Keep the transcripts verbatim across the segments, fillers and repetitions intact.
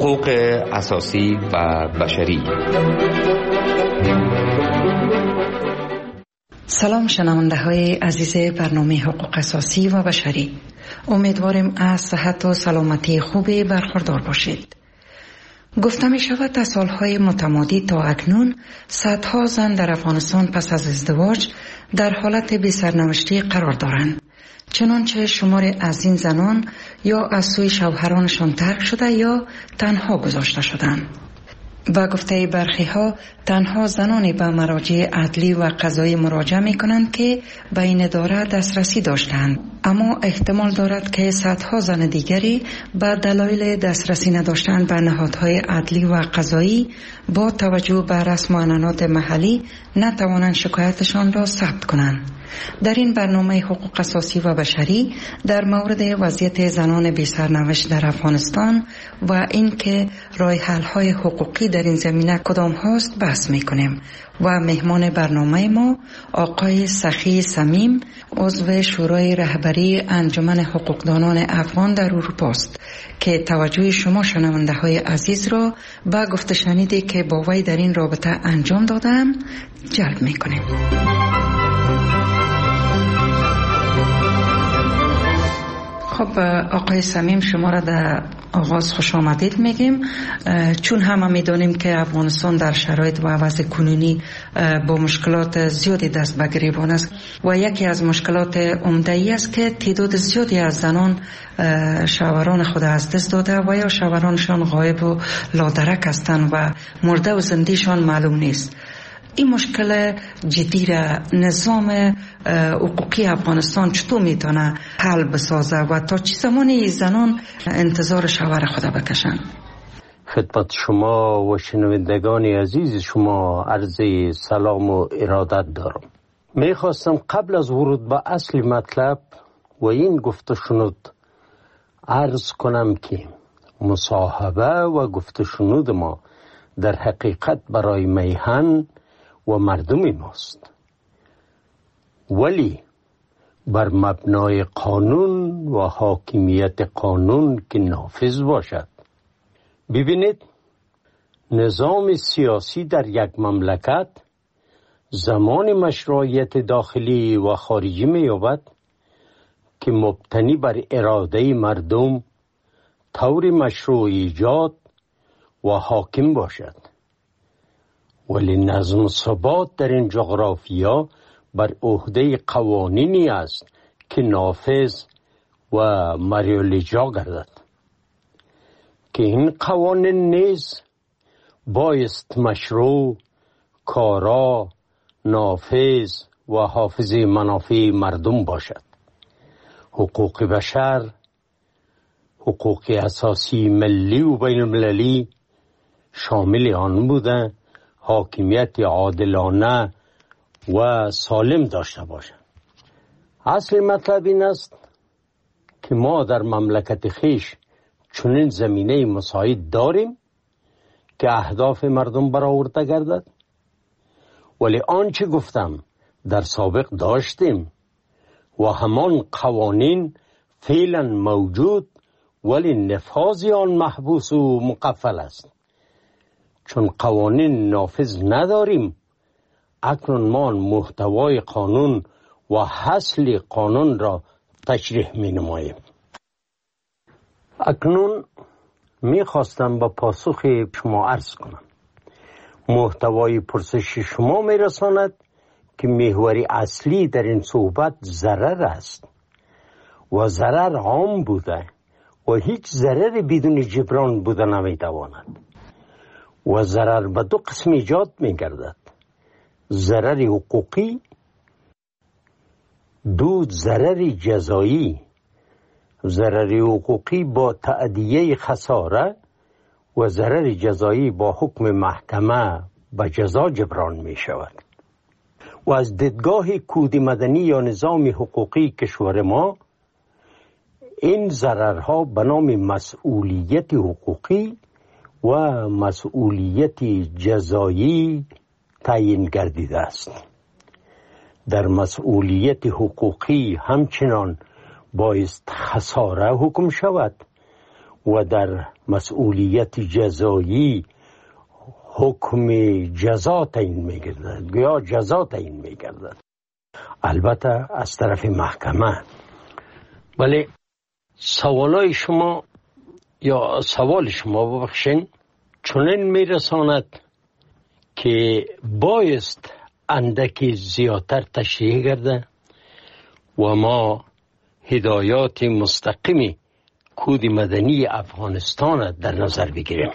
حقوق اساسی و بشری. سلام شنونده های عزیز برنامه حقوق اساسی و بشری، امیدواریم از صحت و سلامتی خوبی برخوردار باشید. گفته می شود تا سالهای متمادی تا اکنون صدها زن در افغانستان پس از ازدواج در حالت بی سرنوشتی قرار دارند، چنانچه شمار از این زنان یا از سوی شوهرانشان ترک شده یا تنها گذاشته شدند. و گفته برخی ها تنها زنانی به مراجع عدلی و قضایی مراجعه می کنند که به این اداره دسترسی داشتند، اما احتمال دارد که صدها زن دیگری به دلایل دسترسی نداشتن به نهادهای عدلی و قضایی با توجه به رسم و عنعنات محلی نتوانند شکایتشان را ثبت کنند. در این برنامه حقوق اساسی و بشری در مورد وضعیت زنان بی سرنوشت در افغانستان و اینکه راه حل های حقوقی در این زمینه کدام هاست بحث میکنیم و مهمان برنامه ما آقای سخی صمیم، عضو شورای رهبری انجمن حقوقدانان افغان در اروپا است که توجه شما شنونده های عزیز را به گفته شنیدی که با وی در این رابطه انجام دادم جلب میکنیم. خب آقای صمیم، شما را در آغاز خوش آمدید میگیم، چون همه میدونیم که افغانستان در شرایط و وضع کنونی با مشکلات زیادی دست به گریبان است و یکی از مشکلات عمده ای است که تعداد زیادی از زنان شوهران خود از دست داده و یا شوهرانشان غایب و لادرک هستند و مرده و زندهشان معلوم نیست. این مشکل جدی را نظام حقوقی افغانستان چطور میتونه حل بسازه و تا چه زمانی زنان انتظار شوهر خود بکشن؟ خدمت شما و شنوندگان عزیز شما عرض سلام و ارادت دارم. میخواستم قبل از ورود به اصل مطلب و این گفته شنود عرض کنم که مصاحبه و گفته شنود ما در حقیقت برای میهن و مردم ماست، ولی بر مبنای قانون و حاکمیت قانون که نافذ باشد. ببینید، نظام سیاسی در یک مملکت زمان مشروعیت داخلی و خارجی می‌یابد که مبتنی بر اراده مردم طور مشروع ایجاد و حاکم باشد، ولی نظم و ثبات در این جغرافیا بر عهده قوانینی است که نافذ و مریالاجرا گردد که این قوانین نیز بایست مشروع، کارا، نافذ و حافظ منافع مردم باشد. حقوق بشر، حقوق اساسی ملی و بین المللی شامل آن بوده حاکمیت عادلانه و سالم داشته باشد. اصل مطلب این است که ما در مملکت خیش چنین زمینه مساعد داریم که اهداف مردم برآورده گردد، ولی آنچه گفتم در سابق داشتیم و همان قوانین فعلا موجود، ولی نفاذ آن محبوس و مقفل است. چون قوانین نافذ نداریم، اکنون ما محتوای قانون و حاصل قانون را تشریح می نماییم. اکنون می خواستم با پاسخ شما عرض کنم. محتوای پرسش شما می رساند که محوری اصلی در این صحبت ضرر است و ضرر عام بوده و هیچ ضرر بدون جبران بوده نمی تواند و ضرر به دو قسم ایجاد می گردد: ضرر حقوقی، دو ضرر جزایی. ضرر حقوقی با تأدیه خساره و ضرر جزایی با حکم محکمه به جزا جبران می شود. و از دیدگاه کود مدنی یا نظام حقوقی کشور ما، این ضررها به نام مسئولیت حقوقی و مسئولیت جزایی تعیین گردیده است. در مسئولیت حقوقی همچنان بایست خساره حکم شود و در مسئولیت جزایی حکم جزا تعیین می‌گردد یا جزا تعیین می‌گردد، البته از طرف محکمه. ولی سوالای شما یا سوال شما ببخشین چنین میرساند که بایست اندکی زیادتر تشریح گرده و ما هدایات مستقیمی کود مدنی افغانستان در نظر بگیریم،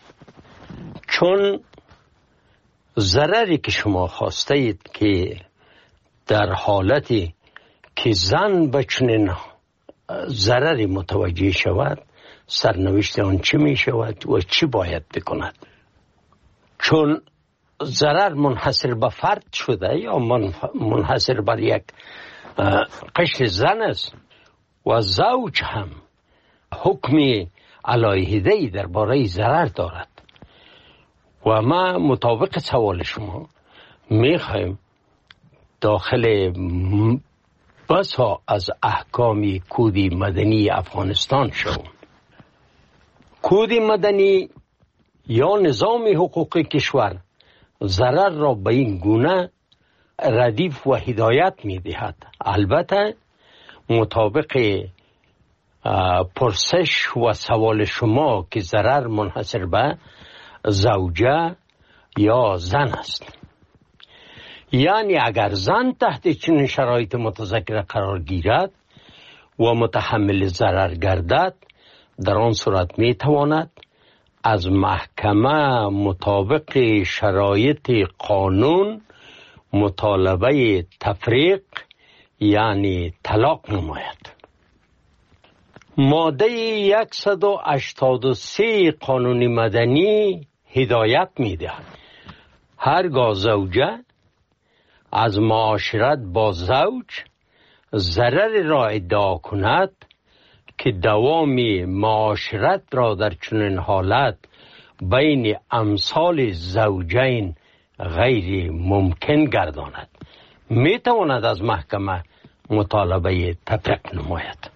چون ضرری که شما خواسته اید که در حالتی که زن به چنین ضرری متوجه شود، سرنوشت آن چه می شود و چی باید بکند. چون ضرر منحصر به فرد شده یا منحصر بر یک قشر زن است و زوج هم حکم علیحده‌ای درباره ضرر دارد و ما مطابق سوال شما میخوایم داخل بسا از احکام کود مدنی افغانستان شوم. کود مدنی یا نظام حقوقی کشور ضرر را به این گونه ردیف و هدایت می دهد، البته مطابق پرسش و سوال شما که ضرر منحصر به زوجه یا زن است. یعنی اگر زن تحت چنین شرایط متذکره قرار گیرد و متحمل ضرر گردد، در آن صورت می تواند از محکمه مطابق شرایط قانون مطالبه تفریق یعنی طلاق نماید. ماده صد و هشتاد و سه قانون مدنی هدایت می دهد هرگاه زوجه از معاشرت با زوج ضرر را ادعا کند که دوام معاشرت را در چنین حالت بین امثال زوجین غیر ممکن گرداند، می تواند از محکمه مطالبه تفریق نماید.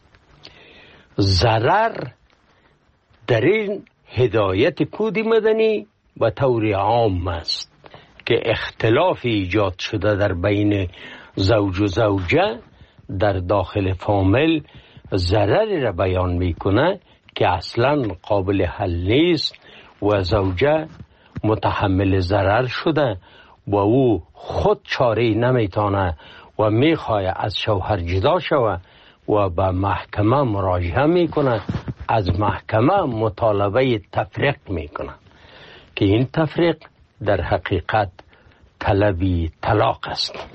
ضرر در این هدایت کود مدنی به طور عام است که اختلاف ایجاد شده در بین زوج و زوجه در داخل فامیل ضرری را بیان میکنه که اصلا قابل حل نیست و زوجه متحمل ضرر شده و او خود چاره نمیتونه و میخواه از شوهر جدا شوه و به محکمه مراجعه میکنه، از محکمه مطالبه تفریق میکنه که این تفریق در حقیقت طلبی طلاق است.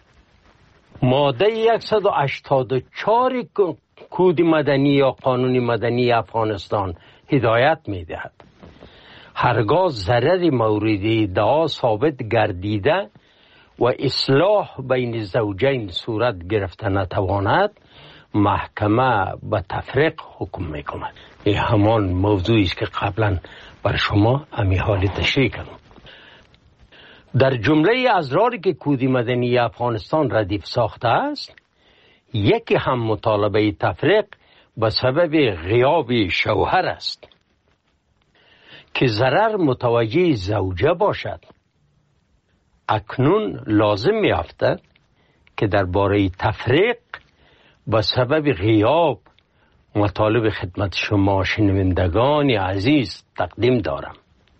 ماده صد و هشتاد و چهار کود مدنی یا قانون مدنی افغانستان هدایت میدهد هرگاه ضرر مورد ادعا ثابت گردیده و اصلاح بین زوجین صورت گرفته نتواند، محکمه به تفریق حکم میکند. این همان موضوعی است که قبلا بر شما امی حالی تشریح کردم. در جمله ازراری که کود مدنی افغانستان ردیف ساخته است، یکی هم مطالبه تفریق به سبب غیاب شوهر است که ضرر متوجه زوجه باشد. اکنون لازم می افتد که درباره تفریق به سبب غیاب مطالب خدمت شما شنوندگان عزیز تقدیم دارم.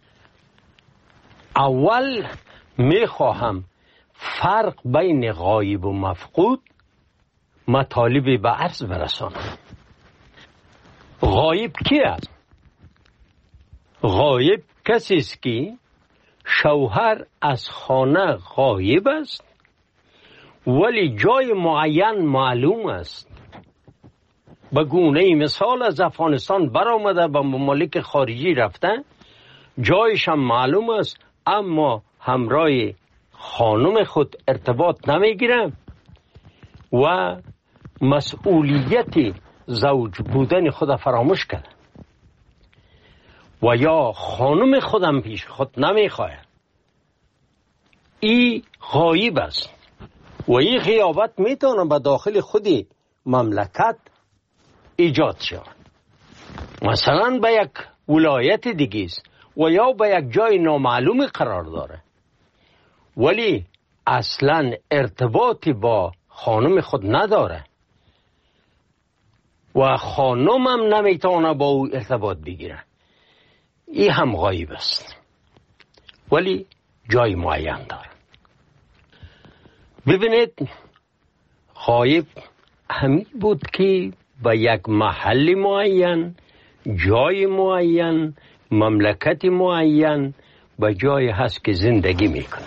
اول می خواهم فرق بین غایب و مفقود مطالبی به عرض برسانم. غایب کی است؟ غایب کسی است که شوهر از خانه غایب است ولی جای معین معلوم است. به گونه مثال از افغانستان برآمده به ممالک خارجی رفته، جایش هم معلوم است اما همراه خانم خود ارتباط نمیگیره و مسئولیت زوج بودن خود فراموش کرده و یا خانم خودم پیش خود نمیخواه. این غایب است و این غیابت میتونه به داخل خودی مملکت ایجاد شود. مثلا به یک ولایت دیگه است و یا به یک جای نامعلوم قرار داره، ولی اصلا ارتباطی با خانم خود نداره و خانم هم نمیتونه با او ارتباط بگیره، این هم غایب است ولی جای معین داره. ببینید غایب همین بود که به یک محل معین، جای معین، مملکت معین به جای هست که زندگی میکنه.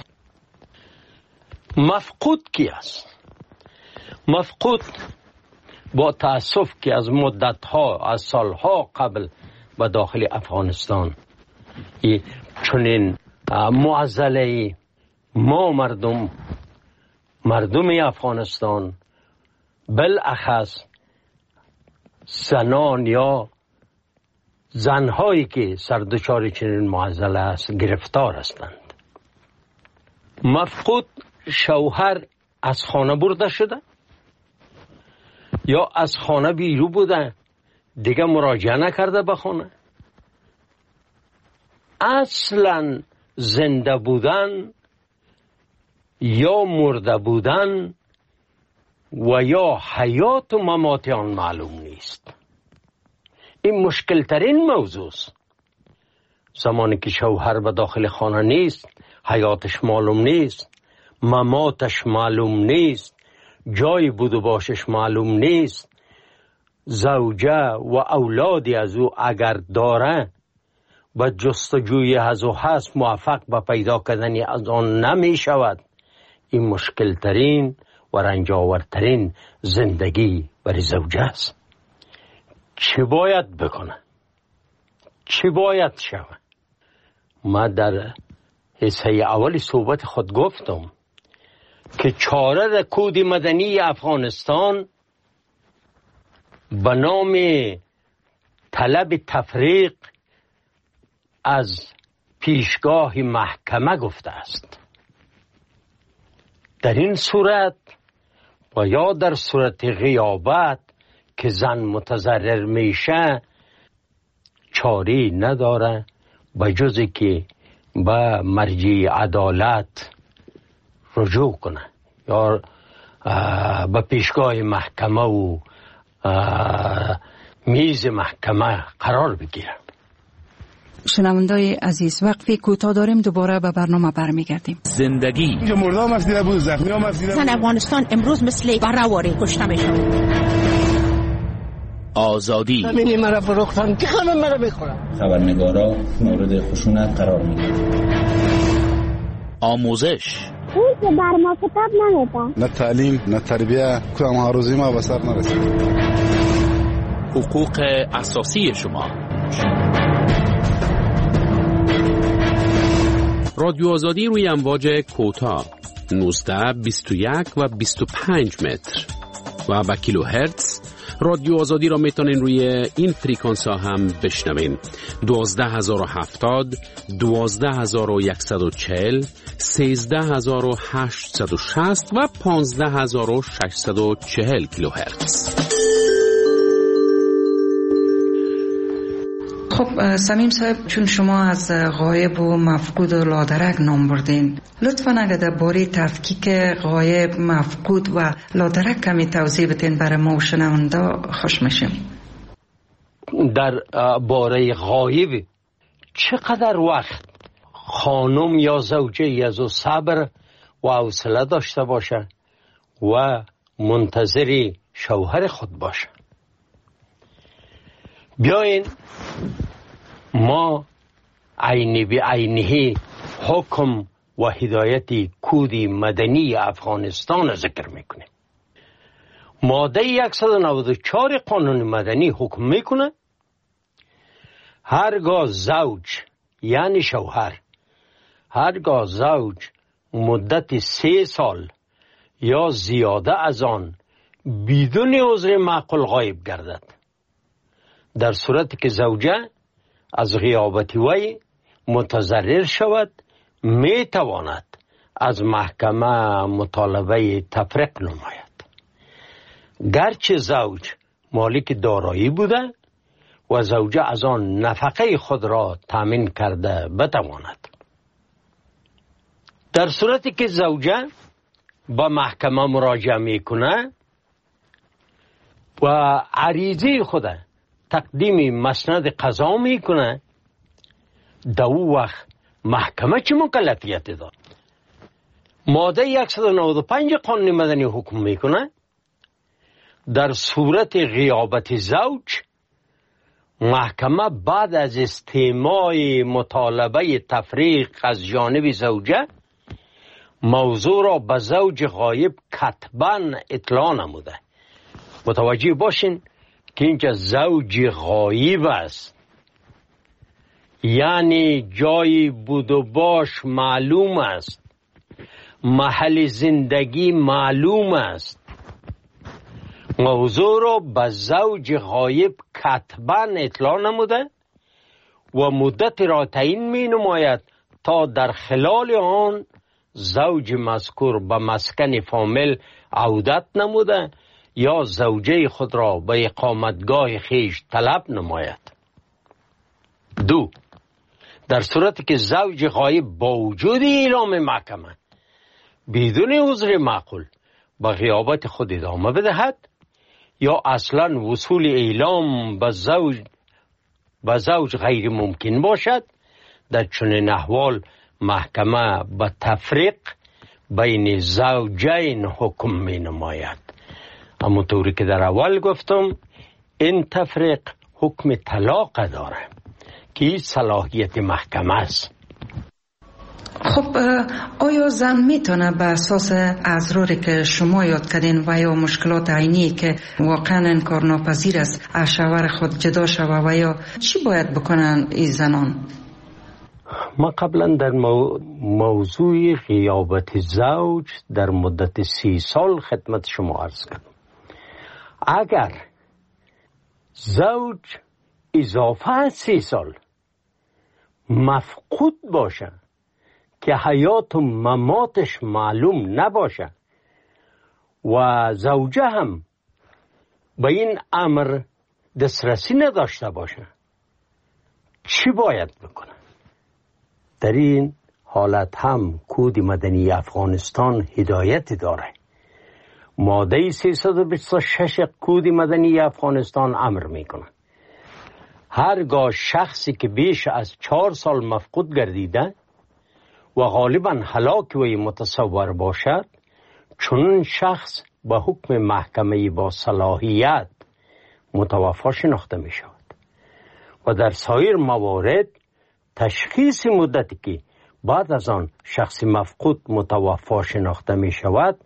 مفقود کی است؟ مفقود با تأسف که از مدتها، از سالها قبل به داخل افغانستان چنین معضله ما مردم مردم افغانستان بالاخص زنان یا زنهایی که سردچار چنین معضله است گرفتار هستند. مفقود شوهر از خانه برده شده یا از خانه بیرون بوده دیگه مراجعه نکرده به خانه، اصلا زنده بودن یا مرده بودن و یا حیات و ممات آن معلوم نیست. این مشکل ترین موضوع است. زمانی که شوهر به داخل خانه نیست، حیاتش معلوم نیست، مماتش معلوم نیست، جای بود و باشش معلوم نیست، زوجه و اولادی از او اگر داره و جستجوی از او هست موفق به پیدا کردن از آن نمی شود. این مشکل ترین و رنجاورترین زندگی برای زوجه است. چه باید بکنه؟ چه باید شود؟ ما در حصه اولی صحبت خود گفتم که چاره کود مدنی افغانستان به نام طلب تفریق از پیشگاه محکمه گفته است. در این صورت و یا در صورت غیابت که زن متضرر میشه چاری نداره به جزی که به مرجع عدالت رجوع کنه یا به پیشگاه محکمه و میز محکمه قرار بگیره. شنوندای عزیز وقفی کوتاه داریم، دوباره به برنامه برمیگردیم. زندگی اینجا مردم افزیده بود، زخمی هم افزیده بود. زن افغانستان امروز مثل برهواری کشته میشون. آزادی همینی مرا فروختن که همه مرا بخورن. خبرنگارا مورد خشونت قرار میگیرن. آموزش اون که بر ما کتاب نمیدن، نه تعلیم نه تربیه، کدام هاروزی ما به سر نرسید. حقوق اساسی شما. رادیو آزادی روی امواج کوتاه نوزده، بیست و یک و بیست و پنج متر و با کیلو هرتز. رادیو آزادی را میتونین روی این فریکانس ها هم بشنوین: دوازده هزار و هفتاد، دوازده هزار و صد و چهل، سیزده هزار و هشتصد و شصت و پانزده هزار و ششصد و چهل کیلو هرتز. خب سمیم صاحب، چون شما از غایب و مفقود و لادرک نام بردین، لطفاً اگر در باره تفکیک غایب، مفقود و لادرک کمی توضیح بدین برای ما و شنونده خوش میشیم. در باره غایب چقدر وقت خانم یا زوجه از او صبر و حوصله داشته باشه و منتظر شوهر خود باشه؟ بیاین ما عینی به عینه حکم و هدایت کود مدنی افغانستان ذکر میکنه. ماده صد و نود و چهار قانون مدنی حکم میکنه هرگاه زوج یعنی شوهر، هرگاه زوج مدت سه سال یا زیاده از آن بدون عذر معقول غایب گردد، در صورتی که زوجه از غیابت وی متضرر شود، می تواند از محکمه مطالبه تفریق نماید. گرچه زوج مالک دارایی بوده و زوجه از آن نفقه خود را تامین کرده بتواند. در صورتی که زوجه با محکمه مراجعه میکنه و عریضه خود تقدیم مسند قضا میکنه، در او وقت محکمه چه مکلفیت داد؟ ماده صد و نود و پنج قانون مدنی حکم میکنه در صورت غیابت زوج، محکمه بعد از استماع مطالبه تفریق از جانب زوجه موضوع را به زوج غایب کتباً اطلاع نموده. متوجه باشین که اینجا زوج غایب است، یعنی جای بود و باش معلوم است، محل زندگی معلوم است. موضوع را به زوج غایب کتباً اطلاع نموده و مدت را تعیین می نماید تا در خلال آن زوج مذکور به مسکن فامیل عودت نموده یا زوجه خود را به اقامتگاه خیش طلب نماید. دو، در صورتی که زوج غایب با وجود اعلام محکمه بدون عذر معقول به غیابت خود ادامه بدهد یا اصلا وصول اعلام به زوج به زوج غیر ممکن باشد، در چنین احوال محکمه به تفریق بین زوجین حکم می نماید. اما طوری که در اول گفتم این تفریق حکم طلاق داره که صلاحیت محکمه است. خب آیا زن میتونه به اساس اضراری که شما یاد کردین و یا مشکلات عینی که واقعا انکارناپذیر است از شوهر خود جدا شوه و یا چی باید بکنن این زنان؟ ما قبلا در مو... موضوع غیابت زوج در مدت سی سال خدمت شما عرض کردم. اگر زوج اضافه از سی سال مفقود باشه که حیات و مماتش معلوم نباشه و زوجه هم به این امر دسترسی نداشته باشه، چی باید بکنه؟ در این حالت هم کود مدنی افغانستان هدایت داره. ماده سیصد و بیست و شش کود مدنی افغانستان امر میکنه هرگاه شخصی که بیش از چهار سال مفقود گردیده و غالبا هلاک وی متصور باشد، چون شخص به حکم محکمه با صلاحیت متوفا شناخته می شود و در سایر موارد تشخیص مدتی که بعد از آن شخص مفقود متوفا شناخته می شود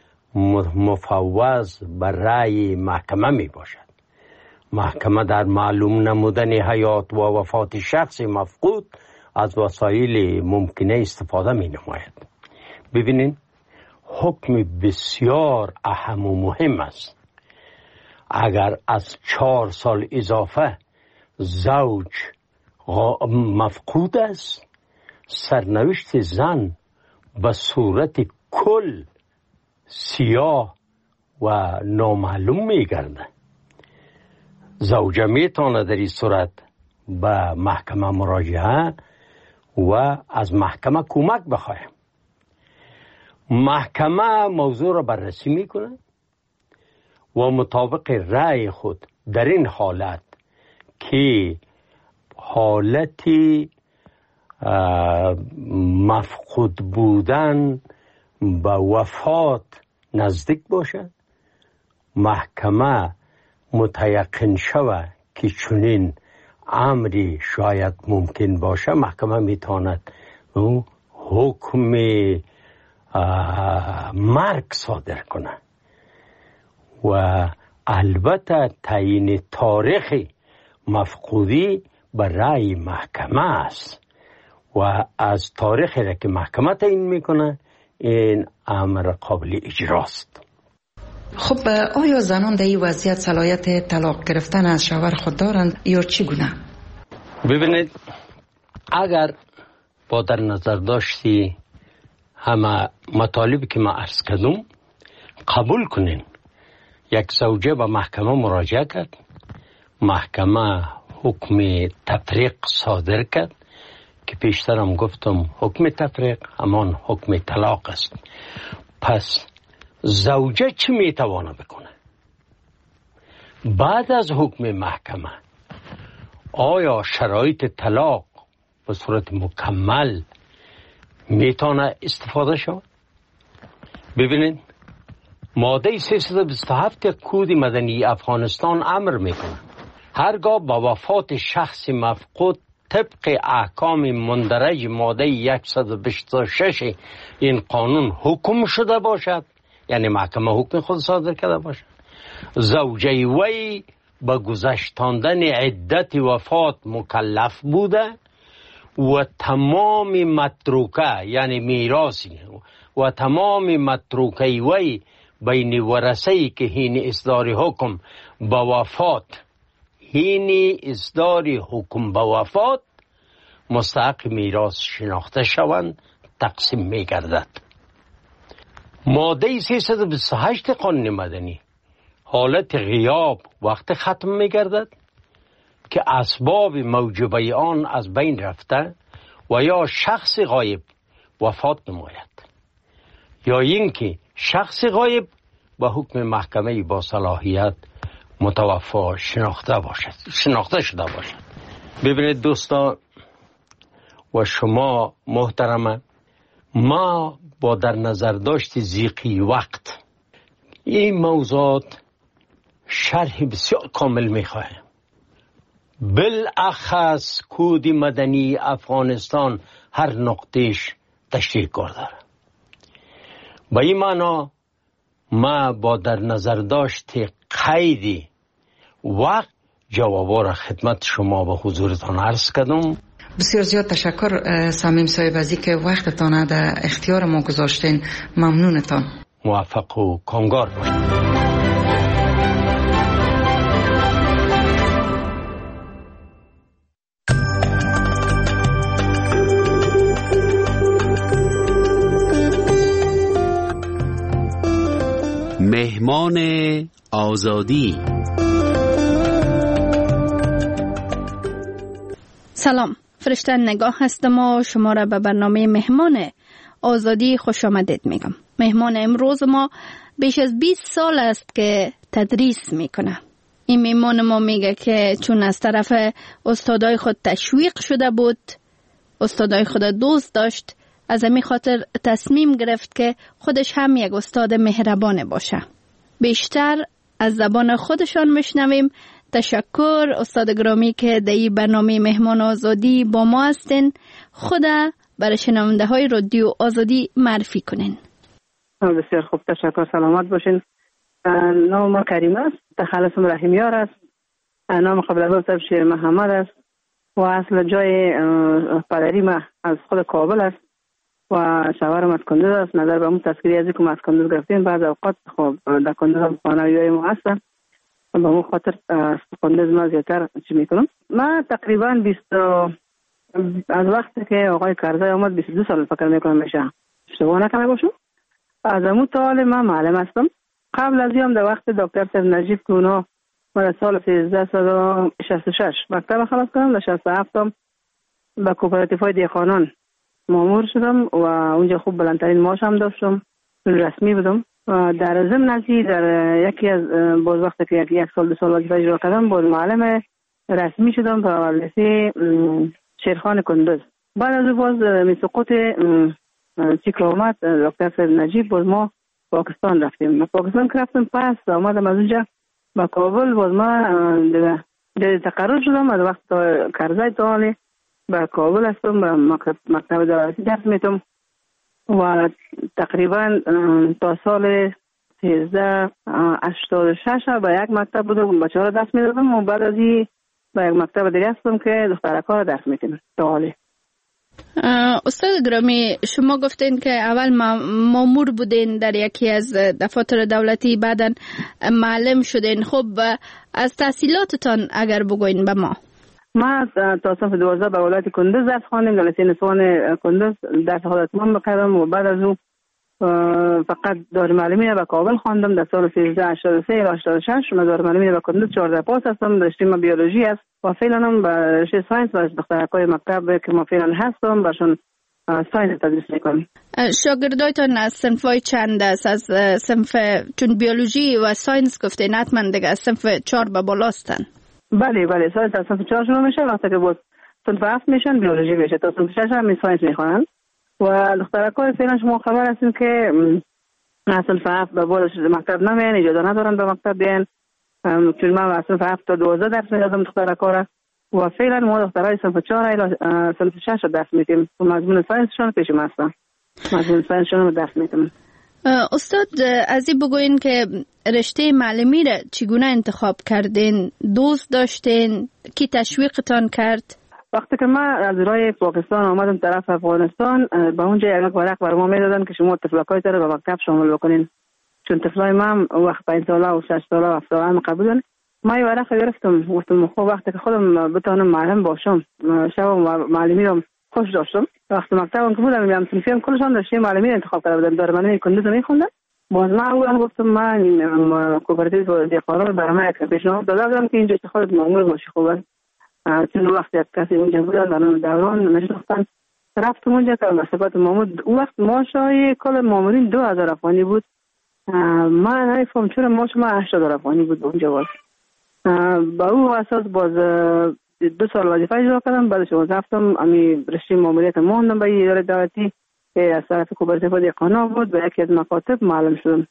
مفوض بر رأی محکمه می باشد. محکمه در معلوم نمودن حیات و وفات شخص مفقود از وسایل ممکنه استفاده می نماید. ببینید حکم بسیار اهم و مهم است. اگر از چهار سال اضافه زوج مفقود است، سرنوشت زن به صورت کل سیاه و نامعلوم می گرده. زوجه می تانه در این صورت به محکمه مراجعه و از محکمه کمک بخواه. محکمه موضوع را بررسی میکنه و مطابق رأی خود در این حالت که حالتی مفقود بودن به وفات نزدیک باشد، محکمه متیقن شود که چنین امری شاید ممکن باشه، محکمه میتواند حکم مرگ صادر کنه و البته تعیین تاریخ مفقودی بر رأی محکمه است و از تاریخی را که محکمه تعیین میکنه این امر قابل اجراست. خب آیا زنان در این وضعیت صلاحیت طلاق گرفتن از شوهر خود دارند یا چگونه؟ ببینید اگر با در نظر داشتی همه مطالبی که ما عرض کردم قبول کنین، یک زوجه به محکمه مراجعه کرد، محکمه حکم تفریق صادر کرد که پیشترم گفتم حکم تفریق همان حکم طلاق است. پس زوجه چی میتوانه بکنه؟ بعد از حکم محکمه آیا شرایط طلاق به صورت مکمل میتونه استفاده شود؟ ببینید ماده سیصد و بیست و هفت کود مدنی افغانستان امر میکنه هرگاه با وفات شخص مفقود طبق احکام مندرج ماده صد و بیست و شش این قانون حکم شده باشد، یعنی محکمه حکم خود صادر کرده باشد، زوجه وی به گذشتاندن عدت وفات مکلف بوده و تمام متروکه یعنی میراثی و تمام متروکه وی بین ورثه‌ای که هین اصدار حکم به وفات هین اصدار حکم به وفات مستحق میراث شناخته شوند تقسیم می گردد. ماده سیصد و بیست و هشت قانون مدنی حالت غیاب وقت ختم می گردد که اسباب موجبه آن از بین رفته و یا شخص غایب وفات نماید یا اینکه شخص غایب با حکم محکمه با صلاحیت متوفا شناخته باشد شناخته شده باشد. ببینید دوستان و شما محترمه، ما با در نظر داشت ضیقی وقت این موضوعات شرح بسیار کامل میخواهیم. بالاخص کود مدنی افغانستان هر نقطهش تشریح کرده. با این معنا ما با در نظر داشت قیدی وقت جوابا را خدمت شما به حضورتان عرض کردم. بسیار زیاد تشکر صمیم صاحب از اینکه وقتتان در اختیار ما گذاشتین. ممنونتان. موفق و کامگار باشید. مهمان آزادی. سلام، فرشته نگاه هستم و شما را به برنامه مهمان آزادی خوش آمدید میگم. مهمان امروز ما بیش از بیست سال است که تدریس میکنه. این مهمان ما میگه که چون از طرف استادای خود تشویق شده بود، استادای خود دوست داشت، از همین خاطر تصمیم گرفت که خودش هم یک استاد مهربان باشه. بیشتر از زبان خودشان میشنویم. تشکر استاد گرامی که در این برنامه مهمان آزادی با ما هستین. خدا برای شنونده های رادیو آزادی معرفی کنین. بسیار خوب، تشکر، سلامت باشین. نام ما کریم است، تخلصم رحیمیار است. نام قبل از او شیر محمد است و اصل جای پدری ما از خود کابل است و شوهرم از کندوز است. نظر به اون تذکری از اینکه از کندوز گرفتیم، بعض اوقات خب در کندوز هم خانویای ما هستن، به اون خاطر کندوز ما زیادتر چی میکنم. من تقریبا بیست از وقتی که آقای کرزی آمد بیست و دو سال فکر میکنم میشه، اشتباه نکنه باشم. از اون تا من معلم هستم. قبل از این در وقت دکتر سید نجیب که اونا من سال سیزده و شصت و شش مکتب خلاص کردم، در شصت و هفت هم به کوپراتیف های دیخانان مامور شدم و اونجا خوب بلندترین معاش هم داشتم، رسمی بودم. در ضمن از در یکی از باز وقتی که یک سال دو سال وظیفه اجرا کردم باز معلم رسمی شدم به لیسه شیرخان کندوز. بعد از اون باز می سقوط چیک آمد دکتر سید نجیب باز ما پاکستان رفتیم. پاکستان که رفتم پس آمدم از اونجا به کابل، باز ما در تقرر شدم. از وقت کرزی تالی به کابل هستم، به مکتب دولتی درس میتم و تقریبا تا سال سیزده هشتاد و شش به یک مکتب بودم، بچه ها درس میدادم و بعد از این به یک مکتب دیگه هستم که دخترک ها درس میتونم تا حالی. استاد گرامی، شما گفتین که اول مامور بودین در یکی از دفاتر دولتی، بعدن معلم شدین. خب از تحصیلاتتان اگر بگوین به ما. ما تا صنف دوازده به ولایت کندوز درس خواندم، در لیسه نسوان کندوز درس خود اتمام بکردم و بعد از اون فقط دار معلمی به کابل خواندم در سال سیزده هشتاد و سه الی هشتاد و شش. من دار معلمی به کندوز چهارده پاس هستم. رشته ما بیولوژی است و فعلا هم به رشته ساینس و دخترکای مکتب که ما فعلا هستم برشون ساینس تدریس میکنم. شاگردایتان از صنفای چند است؟ از صنف چون بیولوژی و ساینس گفتین حتما دیگه از صنف چهار به بالاستن. بله بله ساینس از صنف چهار شروع میشه، وقتی که باز صنف هفت میشن بیولوژی میشه، تا صنف شش هم ساینس میخوانن. و دخترکای فعلا شما خبر هستین که از صنف هفت به بالا مکتب نمیان، اجازه ندارن به مکتب بیان، چون من از صنف هفت تا دوازده درس میدادم دخترکا را و فعلا ما دخترای صنف چهار الی صنف شش درس میدیم و مضمون ساینسشون پیش ما هستن. مضمون ساینسشون درس میدیم. استاد از این بگوین که رشته معلمی را چگونه انتخاب کردین؟ دوست داشتین؟ کی تشویقتان کرد؟ وقتی که من از راه پاکستان آمدم طرف افغانستان، به اونجا یک ورق بر ما میدادن که شما طفلکای تر به مکتب شامل بکنین، چون طفلای من وقت پنج ساله و شش ساله و هفت ساله هم قبولن. ما یه ورق گرفتم، گفتم خب وقتی که خودم بتونم معلم باشم، شب معلمی رو خوش داشتم. وقتی مکتبم که بودم میام صنفیم کلشان رشته معلمی انتخاب کرده بودم، دار معلمی کندوز میخوندم. باز من اول گفتم من کوپراتیو دیقارا برام یک پیشنهاد داده بودم که اینجا خودت مأمور باشی. خوبه چون وقتی یک کسی اونجا بودن برام دوران نشستن، رفتم اونجا که مسابقات مأمور اون وقت ماشای کل مأمورین دو هزار افغانی بود. من نمیفهم چرا ماش ما هشت هزار افغانی بود اونجا. باز با اون اساس باز دو سال وظیفه اجرا کردم. بعدش باز رفتم امی رشته ماموریت موندم به اداره دولتی که از طرف کوپراتیو دیقانا بود. به یکی از مکاتب معلم شدم.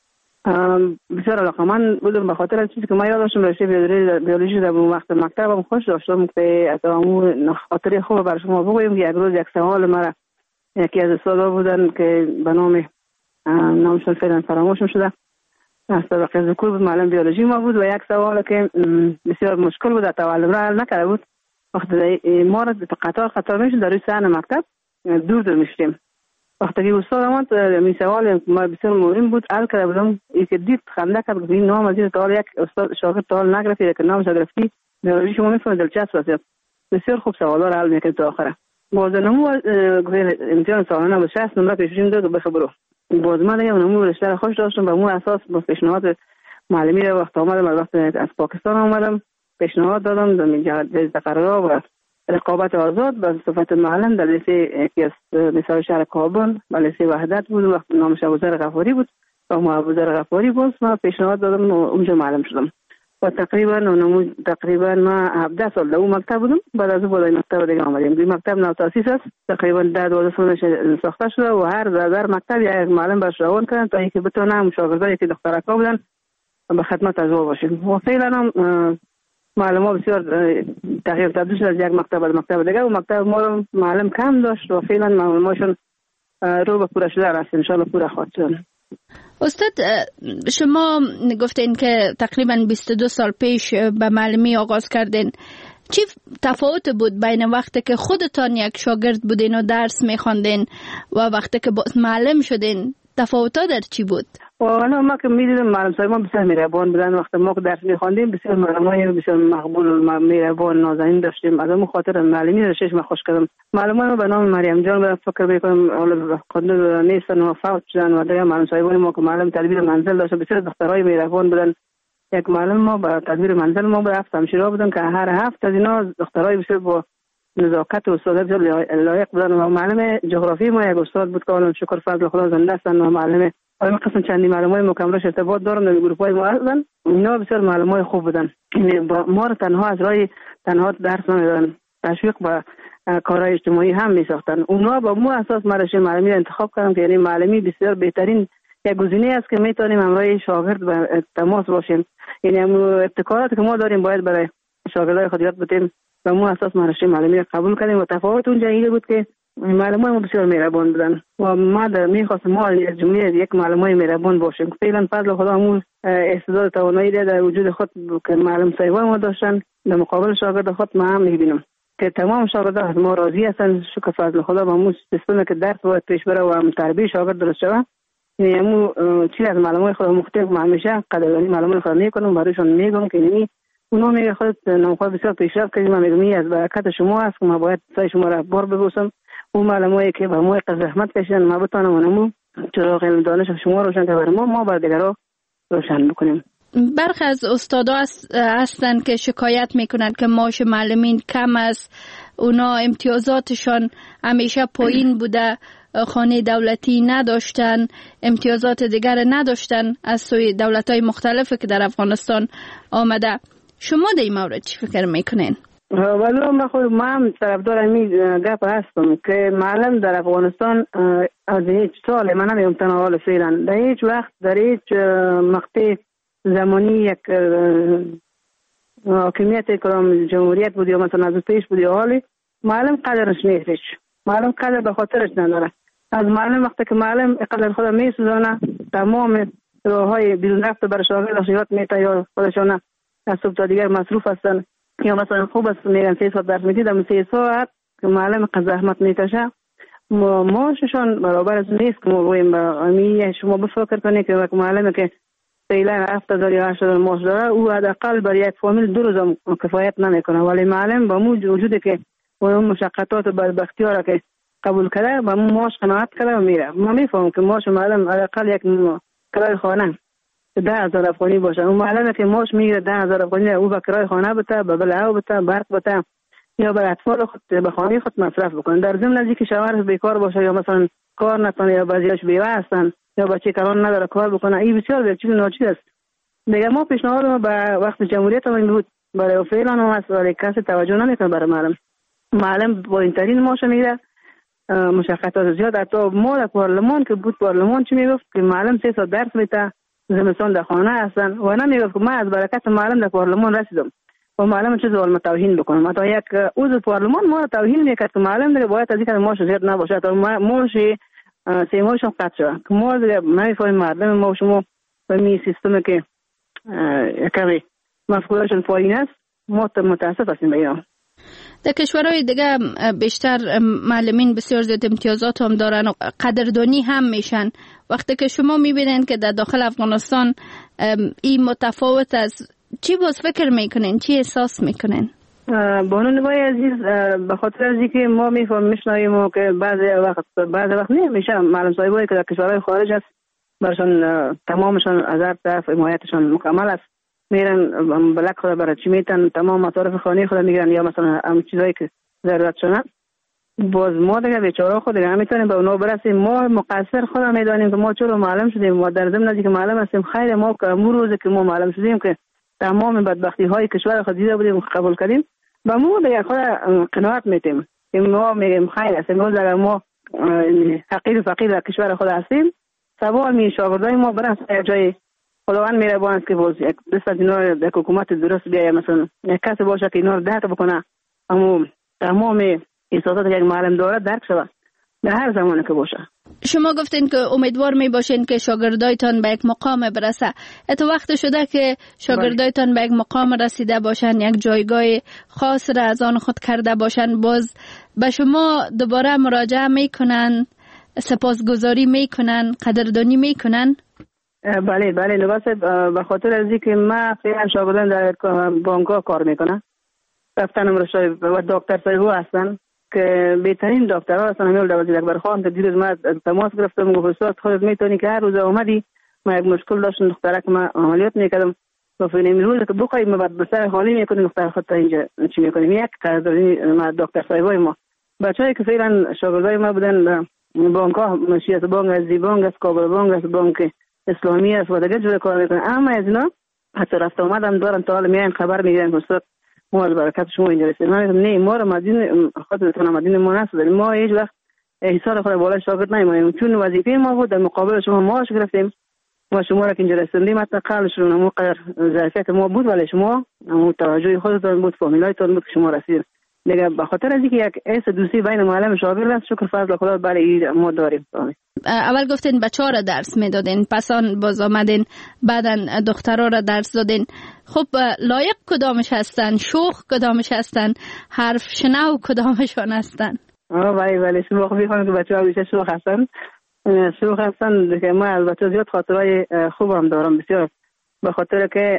بسیار علاقه‌مند بودم به خاطر چیزی که من یاد داشتم رشته بیولوژی در اون وقت مکتبم خوش داشتم که از اون خاطره خوب برای شما بگویم. یک روز یک سوال مرا یکی از استادا بودن که به نام نامشون فعلا فراموشم شده، از طبقه ذکور بود، معلم بیولوژی ما بود و یک سوال که بسیار مشکل بود تعلم را حل نکرده بود. وقتی ما را قطار قطار میشد در روی صحن مکتب دور دور میشدیم. وقتی که استاد آمد این سوال ما بسیار مهم بود حل کرده بودم، این که دید خنده کرد این نام از این تا یک استاد شاگرد تا حال نگرفتی که نامش گرفتی بیولوژی شما میفهمید دلچسب است. بسیار خوب سوالا را حل میکرد تا آخره. باز نمو امتحان سالانه با شصت نمره پیشین داد و بخبرو. باز من دیگه نمو رشته خوش داشتم. به مو اساس با پیشنهاد معلمی را وقت آمدم از وقت از پاکستان آمدم پیشنهاد دادم در تقرر و رقابت آزاد به صفت معلم در لیسه یکی از مثال شهر کابل و لیسه وحدت بود. وقت نامش ابوذر غفاری بود و ما ابوذر غفاری بود ما پیشنهاد دادم و اونجا معلم شدم و تقریبا نمو تقریبا ما هفده سال در اون مکتب بودم. بعد از اون بالای مکتب دیگه آمدیم. این مکتب نو تاسیس است، تقریبا ده دوازده سال ساخته شده و هر در مکتب یک معلم برش روان کردن تا اینکه بتونن شاگردایی که دخترکا بودن به خدمت از او باشیم. و فعلا هم معلم بسیار تغییر تبدیل شد از یک مکتب به مکتب دیگه و مکتب ما معلم کم داشت و فعلا معلماشون رو به پوره شده است، ان شاء الله پوره خواهد شد. استاد شما گفتین که تقریبا بیست و دو سال پیش به معلمی آغاز کردین. چی تفاوت بود بین وقتی که خودتان یک شاگرد بودین و درس میخواندین و وقتی که معلم شدین؟ تفاوت‌ها در چی بود؟ والا ما که می‌دیدیم معلم صاحبان بسیار مهربان بودن. وقتی ما که درس می‌خواندیم بسیار معلمای بسیار مقبول و مهربان نازنین داشتیم. از اون خاطر معلمی رشتهش من خوش کردم. معلمان به نام مریم جان به فکر می‌کنم اول خودن نیستن و فوت شدن و دیگه معلم صاحبان ما که معلم تدبیر منزل داشت بسیار دخترای مهربان بودن. یک معلم ما با تدبیر منزل ما به هفت همشیرا بودن که هر هفت از اینا دخترای بسیار با نزاکت و استاد لایق بودن. و معلم جغرافی ما یک استاد بود که الان شکر فضل خدا زنده هستن و معلم این قسم چندی معلمای مکملش ارتباط دارم در گروه های ما هستن. اینا بسیار معلمای خوب بودن. ما رو تنها از راه تنها درس نمیدادن، تشویق و کارهای اجتماعی هم میساختن. اونا با مو اساس من رشته معلمی رو انتخاب کردم که یعنی معلمی بسیار بهترین یک گزینه است که میتونیم همراه شاگرد به تماس باشیم. یعنی هم ابتکاراتی که ما داریم باید برای شاگردای خود یاد بدیم. و مو اساس من رشته معلمی رو قبول کردیم و تفاوت اونجا این بود که معلمان ما بسیار مهربان بودن و ما در میخواستم ما از جمله یک معلمای مهربان باشیم. فعلا فضل خدا همون استعداد توانایی در وجود خود که معلم صاحبان ما داشتن در مقابل شاگرد خود ما هم میبینم که تمام شاگردان از ما راضی هستن. شکر فضل خدا با همون سیستمی که درس باید پیش بره و هم تربیت شاگرد درست شود. یعنی همون چیز از معلمای خود مختلف ما همیشه قدردانی معلمان خود میکنم، برایشون میگم که یعنی اونا میگه خودت نامخواه بسیار پیشرفت کردیم. من میگم از برکت شما است که ما باید سای شما را بار ببوسم. اون معلمایی که به ما زحمت کشیدن ما بتونم اونمو چراغ علم دانش شما روشن که برای ما ما بر دیگران روشن بکنیم. برخی از استادا هستن که شکایت میکنن که معاش معلمین کم است، اونا امتیازاتشان همیشه پایین بوده، خانه دولتی نداشتن، امتیازات دیگر نداشتن از سوی دولت‌های مختلفی که در افغانستان آمده. شما در این مورد چی فکر میکنین؟ ولی من خود ما هم طرفدار این گپ هستم که معلم در افغانستان از هیچ سال من نمیم تنها فعلا در هیچ وقت در هیچ مقطع زمانی یک حاکمیت کدام جمهوریت بود یا مثلا از پیش بود یا حالی معلم قدرش نیستش. معلم قدر به خاطرش نداره. از معلم وقتی که معلم قدر خود میسوزانه تمام راههای بیرون رفت برای شاگرد یاد میته یا خودشان از صبح تا دیگر مصروف هستن یا مثلا خوب است میگن سه ساعت درس میدید اما سه ساعت که معلم زحمت میکشه معاششان برابر از نیست که ما بگوییم با شما بفکر کنید که معلمی که فعلا هفت هزار یا هشت هزار معاش داره او حداقل برای یک فامیل دو روز کفایت نمیکنه، ولی معلم با مو وجودی که اون مشقتات و بدبختی ها که قبول کرده با مو معاش قناعت کرده و میره. ما میفهمم که معاش معلم حداقل یک کرای خانه ده هزار افغانی باشه، اون معلمی که معاش میگیره ده هزار افغانی او به کرای خانه بده، به بلعه بده، برق بده یا برای اطفال خود به خانه خود مصرف بکنه. در ضمن از اینکه شوهرش بیکار باشه یا مثلا کار نکنه یا بعضیاش بیوه هستن یا بچه کلان نداره کار بکنه، این بسیار چیز ناچیز است. دیگه ما پیشنهاد ما به وقت جمهوریت هم بود برای فعلا هم هست ولی کسی توجه نمیکنه برای معلم. معلم با این ترین معاش میگیره، مشقتات زیاد. حتی ما در پارلمان که بود پارلمان چی میگفت که معلم سه ساعت درس میده زمستان در خانه هستن و نمیگفت که من از برکت معلم در پارلمان رسیدم و معلم چه ظلم توهین بکنم. حتی یک عضو پارلمان ما توهین میکرد که معلم دیگه باید از اینکه معاش زیاد نباشه تا معاش سه ماهشون قطع شد که ما دیگه نمیفهمیم مردم ما و شما به می سیستمی که کمی مفکورشون پایین است ما متاسف هستیم به اینا. در کشورهای دیگه بیشتر معلمین بسیار زیاد امتیازات هم دارن و قدردانی هم میشن. وقتی که شما میبینین که در داخل افغانستان این متفاوت است، چی باز فکر میکنین؟ چی احساس میکنین؟ بانو نوای عزیز به خاطر از اینکه ما میفهمیم میشنویم که بعضی وقت بعضی وقت نمیشه معلم صاحبایی که در کشورهای خارج است برشان تمامشان از هر طرف حمایتشان مکمل است، میرن بلک خود برای چی میتن تمام مصارف خانه خود میگیرن یا مثلا هم چیزایی که ضرورت شونه. باز ما دیگه بیچاره خود دیگه نمیتونیم به اونا برسیم. ما مقصر خود میدانیم که ما چرا معلم شدیم. ما در ضمن از اینکه معلم هستیم خیر ما که امروز روزی که ما معلم شدیم که تمام بدبختی های کشور خود دیده بودیم قبول کردیم با ما دیگه خود قناعت میتیم که ما میگیم خیر است. امروز اگر ما فقیر فقیر در کشور خود هستیم سوال می شاگردای ما برن جای خداوند مهربان است که باز یک دست از اینا یک حکومت درست بیایه مثلا یک کسی باشه که اینا رو درک بکنه اما تمام احساسات یک معلم داره درک شود در هر زمانی که باشه. شما گفتین که امیدوار می باشین که شاگردایتان به یک مقام برسه. اتو وقت شده که شاگردایتان به یک مقام رسیده باشن، یک جایگاه خاص را از آن خود کرده باشن، باز به شما دوباره مراجعه میکنن، سپاسگزاری میکنن، قدردانی میکنن؟ بله بله لباس به خاطر از اینکه من فعلا شاگردان در بانک‌ها کار میکنم. رفتنم رشای و دکتر صاحبو هستن که بهترین دکترها هستن. امیل دوازده اکبر خان که دیروز من تماس گرفتم گفت استاد خودت میتونی که هر روز اومدی ما یک مشکل داشتم دختره که من عملیات میکردم گفت امروز که بخوای ما بعد بسر خالی میکنی دختر خودت اینجا چی میکنیم. یک قدردانی ما دکتر صاحبای ما بچه‌ای که فعلا شاگردای ما بودن بانک‌ها مشیت بانک از بانک از کابل بانک از بانک اسلامی است و دیگه جور کار میکنن. اما از اینا حتی رفت اومدم دارن تا حالا میان خبر میگیرن استاد ما از برکت شما اینجا رسیدیم. من نه ما رو مدین خودتون مدین ما نست داریم. ما هیچ وقت حساب خود بالای شاگرد نمیمونیم چون وظیفه ما بود در مقابل شما معاش گرفتیم ما شما را که اینجا رسیدیم حتی قبلشون اون قدر ظرفیت ما بود ولی شما اون توجه خودتون بود فامیلایتون بود که شما رسیدید. دیگه به خاطر از اینکه یک حس دوستی بین معلم و شاگرد است شکر فضل خدا برای ما داریم. اول گفتین بچه‌ها را درس میدادین، پس آن باز آمدین بعدن دخترها را درس دادین. خب لایق کدامش هستن؟ شوخ کدامش هستن؟ حرف شنو کدامشان هستن؟ آه ولی ولی شما خب می‌فهمید که بچه‌ها بیشتر شوخ هستن. شوخ هستن که ما از بچه‌ها زیاد خاطرهای خوب هم دارم بسیار. به خاطر که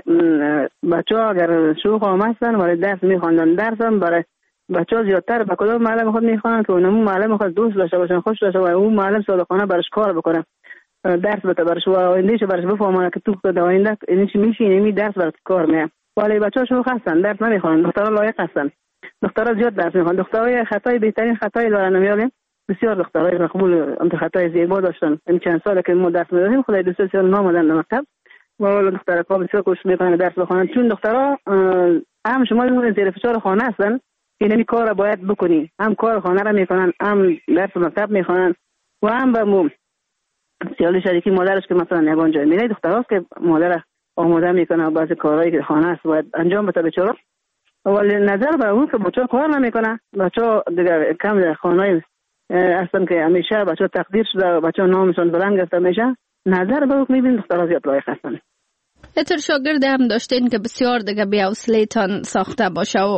بچه‌ها اگر شوخ هم هستن ولی درس می‌خواندن درس هم برای بچه‌ها زیادتر به کدام معلم خود میخوان که اونمون معلم خود دوست داشته باشن خوش داشته باشه اون معلم صادقانه برش کار بکنه. درس بده برش و آیندهش برش بفهمه که تو در آینده این چی میشه، این درس برات کار میاد. ولی بچه‌ها شو هستن درس نمیخوان، دخترها لایق هستن، دخترها زیاد درس میخوان. دخترای خطای بهترین خطای دارن میاریم، بسیار دخترای مقبول انت خطای زیبا داشتن. این چند ساله که ما درس میدادیم خدای دوست سال نامدن در مکتب و دخترها بسیار کوشش میکنن درس بخونن، چون دخترها هم شما میگن زیر فشار خانه هستن، این کار باید بکنی، هم کار خانه را میکنن، هم درس مکتب میخونن و هم به سیال شریکی مادرش که مثلا یگان جای میره دختراست که مادر آماده میکنه بعضی کارهایی که خانه است باید انجام بده بچه‌ها. ولی نظر به اون که بچه‌ها کار نمیکنه، بچه‌ها دیگه کم در خانه اصلا که همیشه بچه‌ها تقدیر شده، بچه‌ها نامشون بلند گرفته میشه، نظر به اون میبینید دخترها زیاد لایق هستن. اتر شاگرد هم داشتین که بسیار دیگه بی‌حوصله تان ساخته باشه و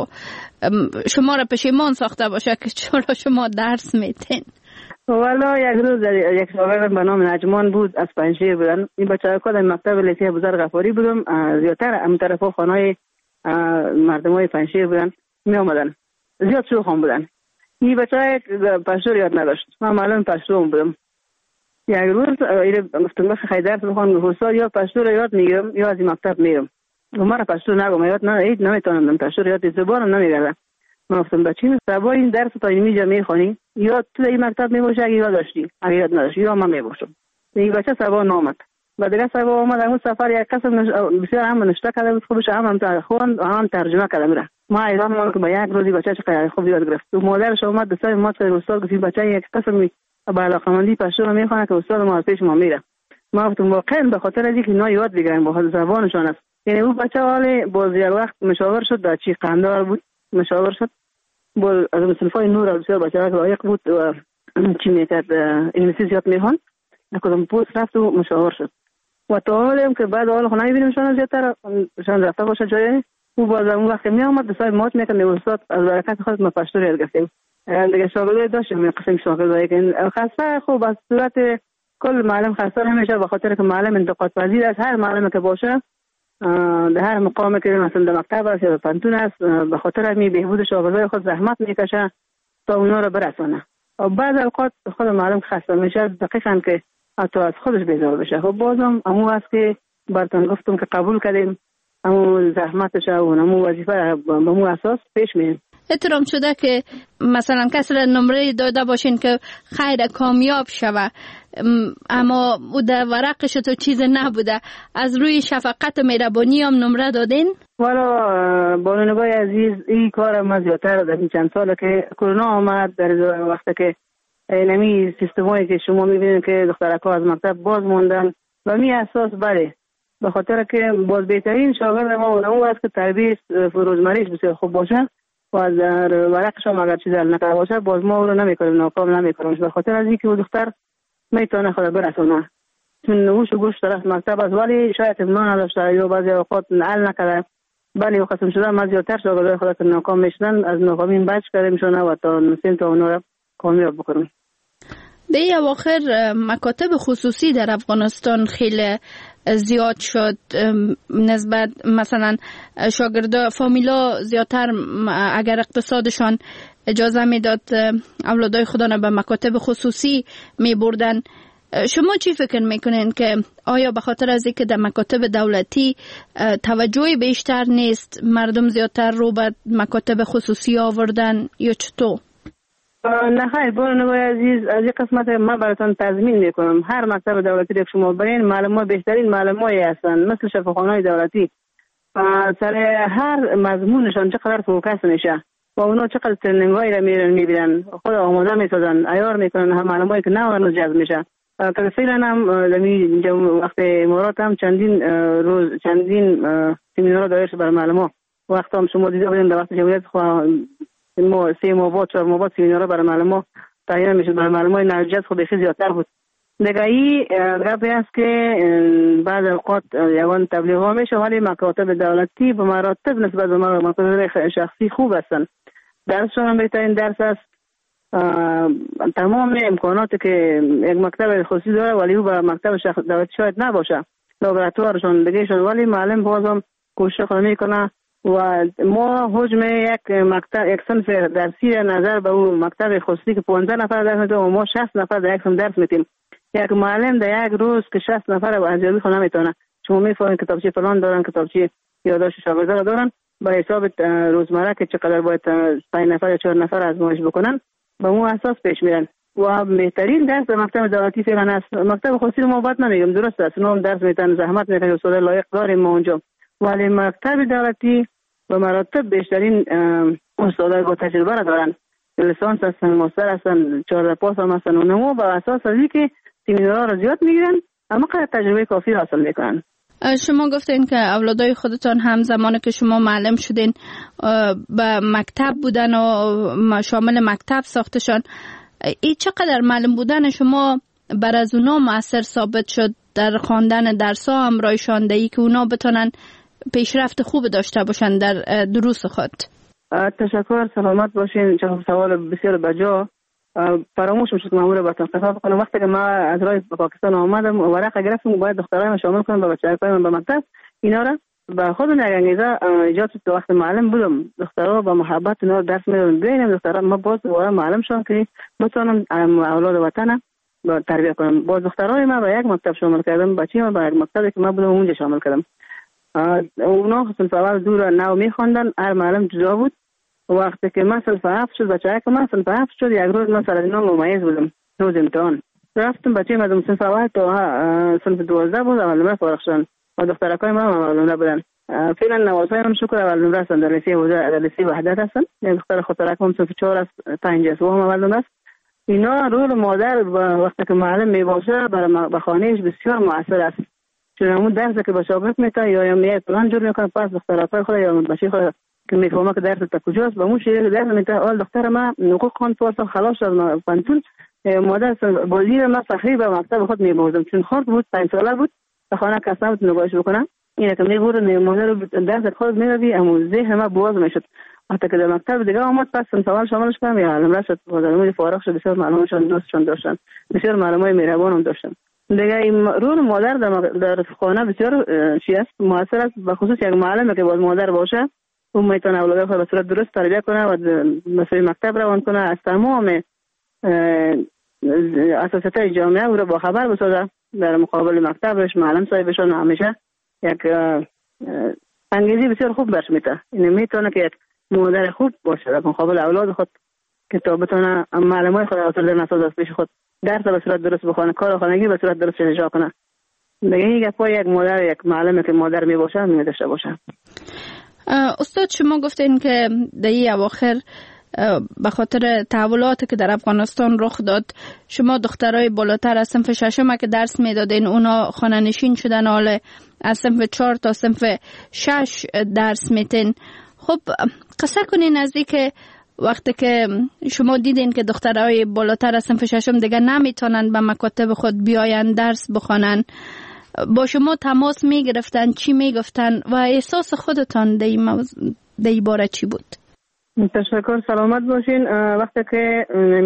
شما را پشیمان ساخته باشه که چرا شما درس میتین. والا یک روز یک شاگرد به نام نجمان بود، از پنجشیر بودن. این بچه‌ها که در مکتب لیسه بزرگ غفاری بودم، زیادتر هم طرفا خانه‌های مردمای پنجشیر بودن می آمدن، زیاد شوخان بودن. این بچه‌ها پشتو یاد نداشت، من معلم پشتو بودم. یک روز ایره گفتم بخ خیلی درس بخوان، استاد یا پشتو رو یاد میگیرم یا از این مکتب میرم. مرا پشتو نگم، یاد نه اید نمیتونم پشتو رو یاد زبانم نمیگردم. من گفتم بچین سبا این درس تا اینجا میخونی یا تو این مکتب میباشه اگه یاد داشتی، اگه یاد نداشتی یا من میباشم. این بچه سبا نامد. بعد دیگه سبا اومد اون سفر یک کس بسیار هم نشته کرده بود، خوبش هم هم خوان هم ترجمه کرده میره. ما ایران ما که با یک روزی بچه چقدر خوب یاد گرفت. تو مادرش اومد دسته ما که استاد گفت بچه یک قسم با علاقمندی پشتو رو میخونه که استاد ما پیش ما میره. ما گفتم واقعا به خاطر اینکه اینا یاد بگیرن با زبانشون است. یعنی اون بچه حالی باز یک وقت مشاور شد در چی قندار بود، مشاور شد. بول از مصنفای نور از بسیار بچه ها که لایق بود و چی میکرد انگلیسی زیاد میخوان، کدام پوست رفت و مشاور شد. و تا حالی هم که بعد حال خونه بینیم شان زیادتر شان رفته باشه جایی او باز اون وقت می آمد دستای مات میکنه استاد از برکت خود ما پشتو یاد گرفتیم. دیگه شاگرد داشتیم یک قسم شاگردایی که خاصه خوب از صورت کل معلم خاصه نمیشه، به خاطر که معلم انتقاد پذیر است. هر معلم که باشه در هر مقامی که مثلا در مکتب است یا پانتون است، به خاطر می بهبود شاگردای خود زحمت میکشه تا اونا رو برسونه. و بعد اوقات خود معلم خسته میشه دقیقاً که حتی از خودش بیزار بشه. خب بازم همون است که براتون گفتم که قبول کردیم همون زحمتش و همون وظیفه به همون اساس پیش میریم. احترام شده که مثلا کسی را نمره داده باشین که خیر کامیاب شوه، اما او در ورقش تو چیز نبوده، از روی شفقت و مهربانی هم نمره دادین؟ والا بانوای عزیز این کار ما زیادتر در این چند ساله که کرونا آمد، در وقتی که نمی سیستمایی که شما میبینید که دخترکا از مکتب باز موندن و می اساس بله به خاطر که باز بهترین شاگرد ما اون است که تربیت روزمریش بسیار خوب باشه و در ورقش هم اگر چیزی حل نکرده باشه باز ما او رو نمیکنیم، ناکام نمیکنیم به خاطر از اینکه او دختر میتونه خود برسونه، چون او شو گوش طرف مکتب است ولی شاید امنا نداشته یا بعضی اوقات حل نکرده. بله قسم شده ما زیادتر شاگردای خود که ناکام میشدن از ناکامی بچ کردیم شونه و تا نسیم تا اونا رو کامیاب بکنیم. در این اواخر مکاتب خصوصی در افغانستان خیلی زیاد شد، نسبت مثلا شاگردا فامیلا زیادتر اگر اقتصادشان اجازه میداد اولادای خدا را به مکاتب خصوصی می بردن. شما چی فکر میکنین که آیا به خاطر از اینکه در مکاتب دولتی توجه بیشتر نیست مردم زیادتر رو به مکاتب خصوصی آوردن یا چطور؟ نه خیر بانوای عزیز، از این قسمت ما براتون تضمین میکنم هر مکتب دولتی که شما برین معلم ها بهترین معلم هایی هستن مثل شفاخانه های دولتی، سر هر مضمونشان چقدر فوکس میشه و اونا چقدر ترنینگ هایی را میرن میبینن خود آماده میسازن عیار میکنن هم معلم هایی که نه ورنو جذب میشه. که فعلا هم وقت امارات هم چندین روز چندین سمینار دایر شد برای معلم ها. وقت هم شما دیده بودین در وقت جمهوریت ما سه ماه بعد چهار ماه بعد سمینارها برای معلمان تعیین میشد، برای معلمان نرجس خود خیلی زیادتر بود. دیگه این گپی است که بعض اوقات یوان تبلیغ ها میشه ولی مکاتب دولتی به مراتب نسبت به مکاتب شخصی خوب هستن، درسشون هم بهترین درس است. تمام امکاناتی که یک مکتب خصوصی داره ولی او به مکتب شخص دولتی شاید نباشه، لابراتوارشون دیگه شد ولی معلم بازم کوشش خود میکنه و ما حجم یک مکتب یک صنف درسی نظر به اون مکتب خصوصی که پانزده نفر درس میتیم و ما شصت نفر در یک صنف درس میتیم. یک معلم در یک روز که شصت نفر ارزیابی کنه نمیتونه. شما میفهمید کتابچه فلان دارن، کتابچه یادداشت شاگردا دارن، با حساب روزمره که چقدر باید پنج نفر یا چهار نفر آزمایش بکنن به اون اساس پیش میرن. و بهترین درس در مکتب دولتی فعلا است. مکتب خصوصی ما باید نمیگم، درست است، اونا درس میتن، زحمت میکنن، استاد لایق داریم ما اونجا، ولی مکتب دولتی به مراتب بیشترین استادای با تجربه را دارن، لیسانس هستن، ماستر هستن، چهارده پاس هم هستن. اونها با اساس از اینکه سمینارها را زیاد میگیرن اما قدر تجربه کافی حاصل میکنن. شما گفتین که اولادای خودتان هم زمانی که شما معلم شدین به مکتب بودن و شامل مکتب ساختشان. ای چقدر معلم بودن شما بر از اونا مؤثر ثابت شد در خواندن درس‌ها همراهشان دهی که اونا بتونن پیشرفت خوب داشته باشن در دروس خود؟ تشکر، سلامت باشین. چه سوال بسیار بجا. فراموش میشد مامور با تنقیح کنم. وقتی که ما از راه پاکستان آمدم ورق گرفتم باید دخترای من شامل کنم با بچه‌های من به مکتب، اینا را با خود من انگیزه ایجاد شد. وقتی معلم بودم دخترها با محبت اینا درس میدادن. ببینم دخترها ما باز دوباره معلم شدم که بتونم اولاد وطن با تربیت کنم. باز دخترای ما با یک مکتب شامل کردم، بچه‌ها ما با یک مکتبی که ما بودم اونجا شامل کردم. اونا صنف اول دور نو میخوندن، هر معلم جدا بود. وقتی که من صنف هفت شد، بچه‌ها که من صنف هفت شد، یک روز من سر اینا ممیز بودم، روز امتحان رفتم بچه‌ها مدام صنف اول تا صنف دوازده بود، اول نمره فارغ شدن و دخترکای ما اول نمره بودن. فعلا نوازهای هم شکر اول نمره هستن، در لیسه وحدت در لیسه وحدت هستن. یک دختر خاطرک هم صنف چهار است، پنج است، و هم اول نمره است. اینا رول مادر وقتی که معلم میباشه برای خانه‌اش بسیار مؤثر است، چون اون درسی که با شاگرد میته یا یا پلان جور میکنه، پس دخترکای خود یا بچه خود که میفهمه که درس تا کجاست با اون شیء درس میته. اول دختر ما حقوق خوان پاسخ خلاص شد پنتون، مادر بازی ما فخری به مکتب خود میبردم چون خرد بود، پنج ساله بود، به خانه کس نبود نگاهش بکنم. اینه که میبرد مادر درس خود میروی، اما ذهن ما باز میشد. حتی که در مکتب دیگه آمد پس سوال شاملش کردم یا علم رشد بازارمون فارغ شد. بسیار معلومشون دوستشون داشتن، بسیار معلومای مهربان هم داشتن. دیگه این رول مادر در در خانه بسیار چی است، موثر است. به خصوص یک معلم که باز مادر باشه اون میتونه اولاد خود به صورت درست تربیت کنه و مسئله مکتب روان کنه، از تمام اساسات جامعه او را با خبر بسازه. در مقابل مکتبش معلم صاحبشون همیشه یک انگیزه بسیار خوب برش میده. این میتونه که یک مادر خوب باشه در مقابل اولاد خود که تا بتونه معلمای خود اصلا نساز از پیش خود درس به صورت درست بخونه، کار خانگی به صورت درست اجرا کنه. دیگه یک پای یک مادر یک معلم که مادر می باشه می داشته باشه. استاد شما گفتین که در این اواخر به خاطر تحولاتی که در افغانستان رخ داد شما دخترای بالاتر از صنف ششم که درس میدادین اونا خانه نشین شدن، حالا از صنف چهار تا صنف شش درس میتین. خب قصه کنین از این که وقتی که شما دیدین که دخترای بالاتر از صنف ششم دیگه نمیتونن به مکاتب خود بیاین درس بخونن، با شما تماس میگرفتن، چی میگفتن و احساس خودتان در این موضوع در این باره چی بود؟ تشکر، سلامت باشین. وقتی که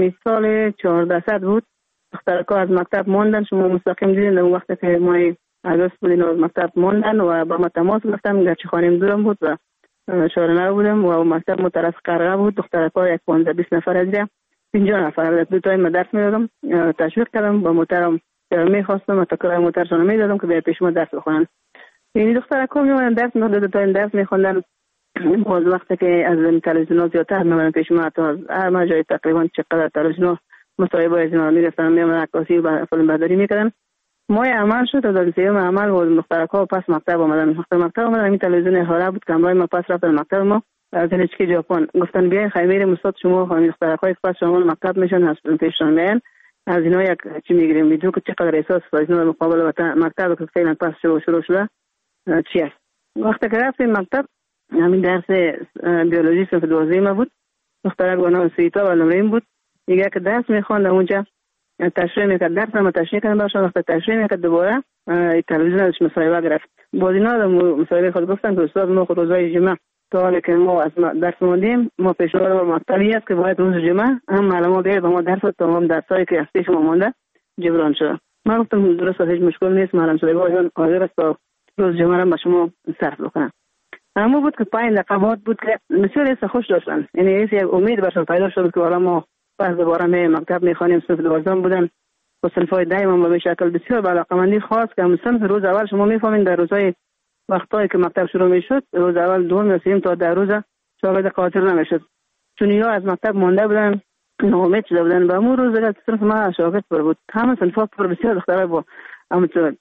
سال چهارده صد بود دخترکا از مکتب ماندن، شما مستقیم دیدین اون وقتی که ما آگوست بودین از مکتب ماندن و با ما تماس گرفتن. گرچه خانم دورم بود و شهرنو بودم و مکتب مطرف قراره بود. دخترکا یک پانزده بیست نفر از دیگه پنجاه نفر دو تای مدرس میدادم، تشویق کردم با محترم میخواستم و تکرار محترشان میدادم که به پیش ما درس بخونن. یعنی دخترکا میومدن درس میخوندن، دو تا درس میخوندن. باز وقتی که از تلویزیون زیادتر میومدن پیش ما، تا از هر جای تقریبا چقدر تلویزیون مصاحبه از اینا میرفتن، میومدن عکاسی و فیلم برداری میکردن. ما عمل شد تا سیوم عمل بود دخترکا پس مکتب اومدن. مکتب مکتب اومدن، این تلویزیون حالا بود کامرای ما پس رفتن مکتب ما از هیچکی ژاپن گفتن بیاین خیمه مستاد شما خانم دخترکای پس شما مکتب میشن از پیششون میان از اینا یک چی میگیریم ویدیو که چقدر احساس از اینا مقابل وطن مکتب که فعلا پس شروع شروع شده چی است. وقتی که رفتیم مکتب همین درس بیولوژی صنف دوازدهم بود. دخترک با نام سیتا و نمرین بود. دیگه که درس میخواند اونجا تشریح میکرد، درس هم تشریح کردن باشه. وقتی تشریح میکرد دوباره تلویزیون ازش مصاحبه گرفت. باز اینا مصاحبه خود گفتن که استاد ما خود روزای جمعه تا حالی که ما از درس موندیم ما پیشنهاد ما مکتبی است که باید روز جمعه هم معلومات بیاید و ما درس و تمام درسایی که از پیش ما مونده جبران شده. من گفتم درست هیچ مشکل نیست، معلم صاحب حاضر است تا روز جمعه را با شما صرف بکنم. اما بود که پایین لقبات بود که بسیار حس خوش داشتن، یعنی حس یک امید برشان پیدا شد که حالا ما پس دوباره می مکتب میخوانیم. صنف دوازدهم بودن و صنف‌های دایم به شکل بسیار به علاقه‌مندی خاص که هم صنف روز اول شما می‌فهمین در روزهای وقتایی که مکتب شروع می‌شد، روز اول دوم یا سوم تا در روز شاگرد قاطر نمی‌شد، چون یا از مکتب مانده بودن، ناامید شده بودن. به امروز روز دیگه صنف ما شاگرد پر بود، همه صنف‌ها پر، بسیار دخترای با همچون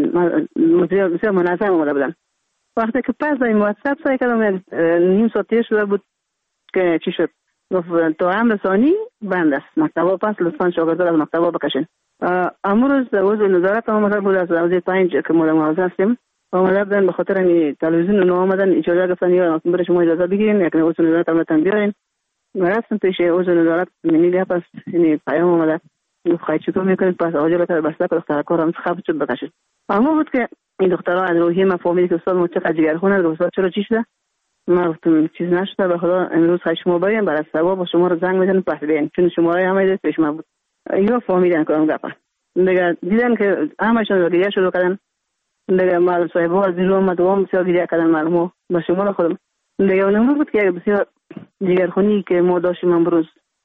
بسیار منظم اومده بودن. وقتی که پس این واتساپ سعی کردم نیم ساعت تیر شده بود که چی شد، گفت تا امر ثانی بند است مکتبا، پس لطفا شاگردان از مکتبا بکشین. امروز عضو نظارت آمده بود از حوزه پنج که ما موظف هستیم، آمده بودن به خاطر این تلویزیون نو آمدن اجازه گفتن یا برای شما اجازه بگیرین، یک عضو نظارت آمدن بیارین. رفتم پیش عضو نظارت، منی گپ است، این پیام آمده گفت خواهی چطور میکنید، پس آجر تا بسته که دختر کارم خفت شد بکشید. اما بود که این دخترها از روحیه من فهمیدی که استاد ما چقدر جگرخونه، استاد چرا چی شده؟ من گفتم چیز نشده، به خدا امروز خواهی شما بریم برای ثواب شما رو زنگ میزنیم پس بیاین، چون شماره همه پیش من بود. اینا فهمیدن که اون گپه دیگه، دیدن که همشون گریه شروع کردن دیگه. معلم صاحب‌ها از بیرون اومد و هم بسیار گریه کردن، معلومه با شما خودم دیگه. اون بود که بسیار جگرخونی که ما داشتیم امروز،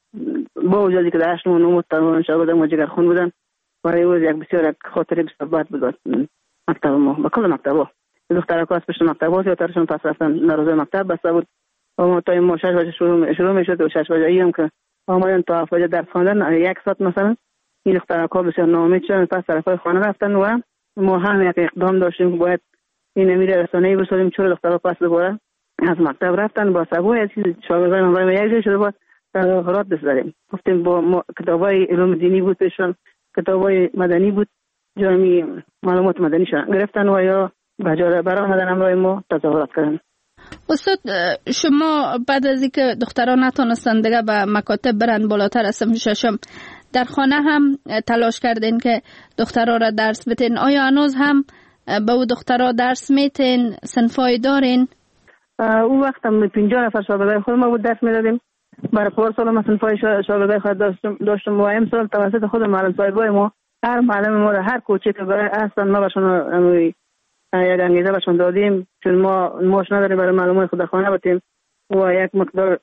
با وجودی که در هشت و نه تا شاگردان ما جگرخون بودن، برای روز یک بسیار خاطره بسیار بد بود مکتب ما، با کل مکتبا. دخترها که از پشت مکتبا زیادترشون پس رفتن نروزه مکتب بسته بود و ما تا ما شش بجه شروع شروع میشد و شش بجه ای هم که آمدن تا هفت بجه درس خواندن، یک ساعت مثلا. این دخترها که بسیار ناامید شدن، پس طرفای خانه رفتن و ما هم یک اقدام داشتیم که باید این امیر رسانه‌ای بسازیم چرا دخترها پس دوباره از مکتب رفتن. با سبب از شاگردان ما یک جای شده بود تظاهرات دست داریم. گفتیم با کتابای علوم دینی بود پیشون، کتابای مدنی بود، جامعه معلومات مدنی شدن گرفتن و یا بجاره برآمدن همراه ما تظاهرات کردن. استاد شما بعد از اینکه دختران نتونستن دیگه به مکاتب برن بالاتر از صنف ششم، در خانه هم تلاش کردین که دخترها را درس بتین. آیا هنوز هم به او دخترها درس میتین؟ صنفای دارین؟ او وقت هم پنجاه نفر شاگردای خود ما بود درس میدادیم. برای پارسال ما صنفای شاگردای خود داشتم داشتم و امسال توسط خود معلم صاحبای ما، هر معلم ما هر کوچه که برای اصلا ما باشون یک انگیزه باشون دادیم، چون ما ماش نداریم برای معلومات خود خانه بتیم و یک مقدار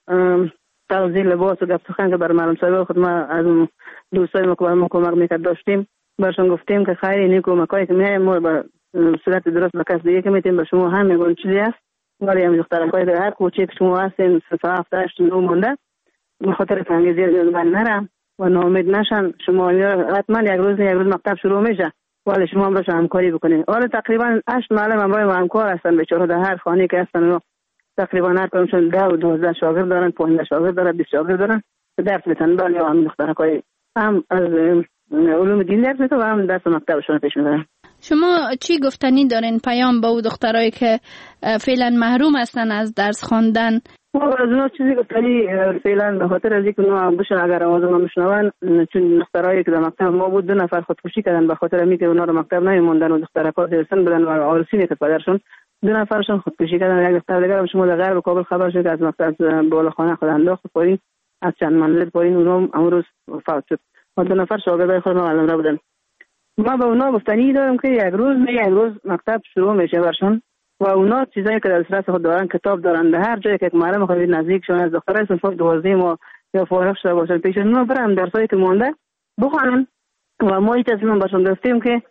توزیع لباس و گپ سخن که برای معلم صاحب خود ما از دوستای ما که برای ما کمک میکرد داشتیم، برشون گفتیم که خیر این کمکایی که میایم ما به صورت درست به کس دیگه که میتیم به شما هم میگون چیزی است، ولی هم دخترای در هر کوچه که شما هستین سه هفت هشت نو مونده به خاطر انگیزه من نرم و ناامید نشن. شما حتما یک روز یک روز مکتب شروع میشه، ولی شما هم باشه همکاری بکنید. حالا تقریبا هشت معلم همراه ما همکار هستن، بیچاره در هر خانه که هستن و تقریبا هر کدومشون ده و دوازده شاگرد دارن، پانزده شاگرد دارن، بیست شاگرد دارن درس میدن. ولی هم دخترای هم از علوم دین درس میدن و هم درس مکتبشون پیش میبرن. شما چی گفتنی دارین پیام به او دخترایی که فعلا محروم هستن از درس خواندن؟ ما از اونها چیزی گفتنی فعلا به خاطر از اینکه اونا بشن اگر آواز ما میشنون، چون دخترایی که در مکتب ما بود دو نفر خودکشی کردن به خاطر اینکه اونا رو مکتب نمیموندن و دخترها پاسن بدن و آرسی میکرد پدرشون، دو نفرشون خودکشی کردن. یک دختر دیگه شما در غرب کابل خبر شد که از مکتب بالا خانه خود انداخت پایین، از چند منزل پایین اونم امروز فوت شد و دو نفر شاگردای خود ما معلم را بودن. ما به اونا گفتنی دارم که یک روز نه یک روز مکتب شروع میشه برشون و اونا چیزایی که در دسترس خود دارن، کتاب دارن، در هر جایی که معلم خود نزدیک شون از دخترای صنف دوازده ما یا فارغ شده باشن پیش اونا برن درسایی که مونده بخونن و ما این تصمیم برشون گرفتیم که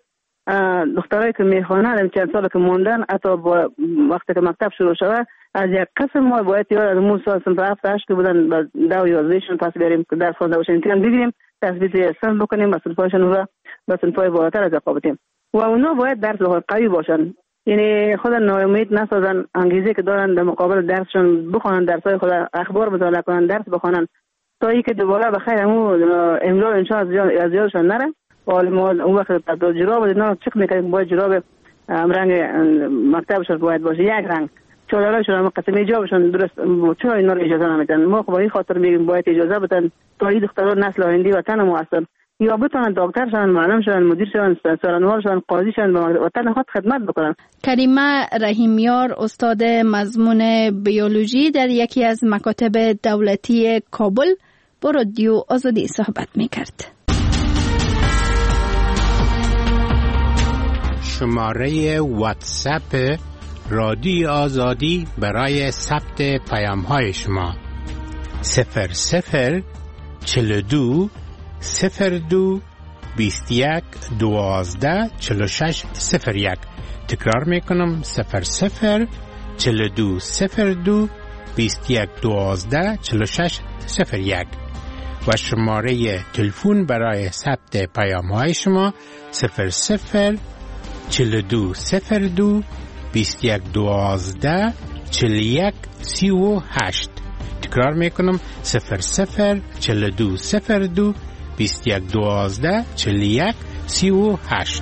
دخترایی که میخوانن چند سال که موندن حتی با وقتی که مکتب شروع شده از یک قسم ما باید یا از اون سال صنف هفت هشت که بودن با دو یازدهشون پس بیاریم که درس خوانده باشن، امتحان بگیریم، تثبیت سن بکنیم، با صنفایشون و با صنفای بالاتر از رقابتیم و اونا باید درس قوی باشن، یعنی خود ناامید نسازن، انگیزه که دارن در مقابل درسشون بخونن، درسای خود اخبار مطالعه کنن، درس بخونن تا اینکه دوباره بخیر همون املا انشاء از یادشون نره. ولی ما اون وقت تا جراب نه چک میکنیم باید جراب رنگ مکتبشون باید باشه یک رنگ، چهارشون قسم جوابشون درست چرا اینا رو اجازه نمیدن؟ ما خب این خاطر میگیم باید اجازه بدن تا این دخترها نسل آینده وطن ما هستن یا بتونن دکتر شون، معلم شون، مدیر شون، سرانوار شون، قاضی شون، به وطن خود خدمت بکنن. کریمه رحیمیار استاد مضمون بیولوژی در یکی از مکاتب دولتی کابل با رادیو آزادی صحبت میکرد. شماره واتساپ رادیو آزادی برای ثبت پیام های شما صفر صفر چهل و دو صفر دو بیست و یک دوازده چهل و شش صفر یک. تکرار میکنم صفر صفر چهل و دو صفر دو بیست و یک دوازده چهل و شش صفر یک. و شماره تلفن برای ثبت پیام های شما صفر صفر چهل و دو صفر دو بیست و یک دوازده چهل و یک سی و هشت. تکرار میکنم صفر صفر چهل و دو صفر دو بیست و یک دوازده چهل و یک سی و هشت.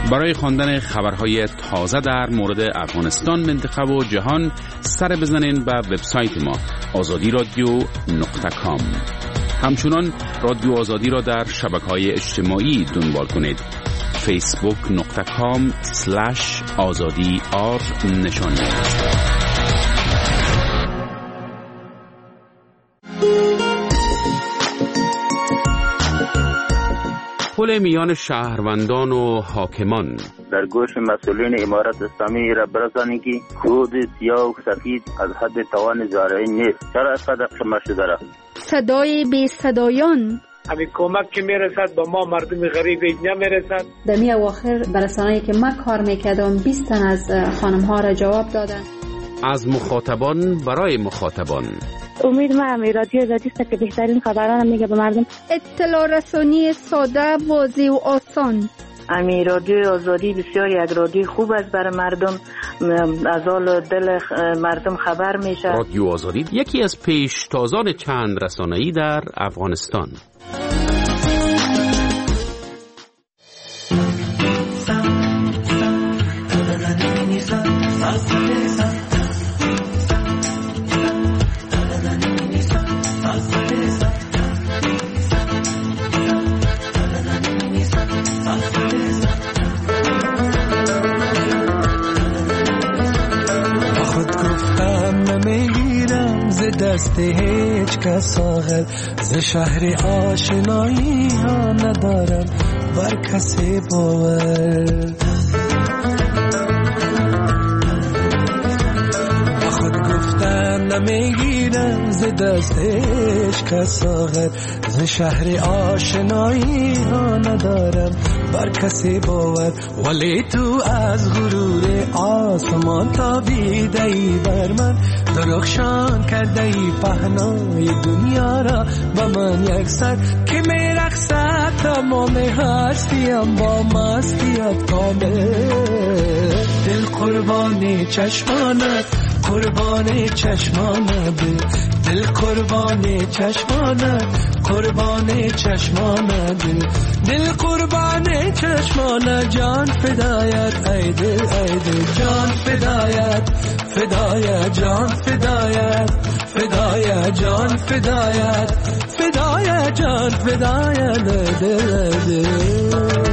برای خواندن خبرهای تازه در مورد افغانستان، منطقه و جهان سر بزنین به وبسایت ما آزادی رادیو نقطه کام. همچنان رادیو آزادی را در شبکه‌های اجتماعی دنبال کنید. فیسبوک نقطه کام سلش آزادی آر نشان دهید. پل میان شهروندان و حاکمان. در گوش مسئولین امارت اسلامی را برسانید که خود سیاه و سفید از حد توان زارعی نیست. چرا اینقدر قمه شده را؟ صدای بی صدایان. همین کمک که میرسد با ما مردم غریب نمیرسد. در می اواخر برسانه‌ای که من کار میکردم بیست تن از خانم ها را جواب دادن. از مخاطبان برای مخاطبان. امید ما هم رادیو آزادی است که بهترین خبران میگه به مردم. اطلاع رسانی ساده، واضح و آسان. امی رادیو آزادی بسیار یک رادیو خوب است برای مردم، از حال دل مردم خبر میشه. رادیو آزادی یکی از پیشتازان چند رسانه‌ای در افغانستان. دست هیچ کس آغل ز شهر آشنایی ها ندارم بر کسی باور. خود گفتن نمیگیرم ز دست هیچ کس آغل ز شهر آشنایی ها ندارم بر کسی باور. ولی تو از غرور آسمان تابیده ای بر من، درخشان کرده ای پهنای دنیا را با من یک سر که می رقصد تمام هستیم با مستیت کامل. دل قربانی چشمانت، قربانی چشمانت، دل قربانی چشمانت، قربانی چشمانت، دل قربانی چشمانت، جان فدایت ای دل ای دل، جان فدایت فدایت، جان فدایت فدایت، جان فدایت فدایت، جان فدایت دل دل.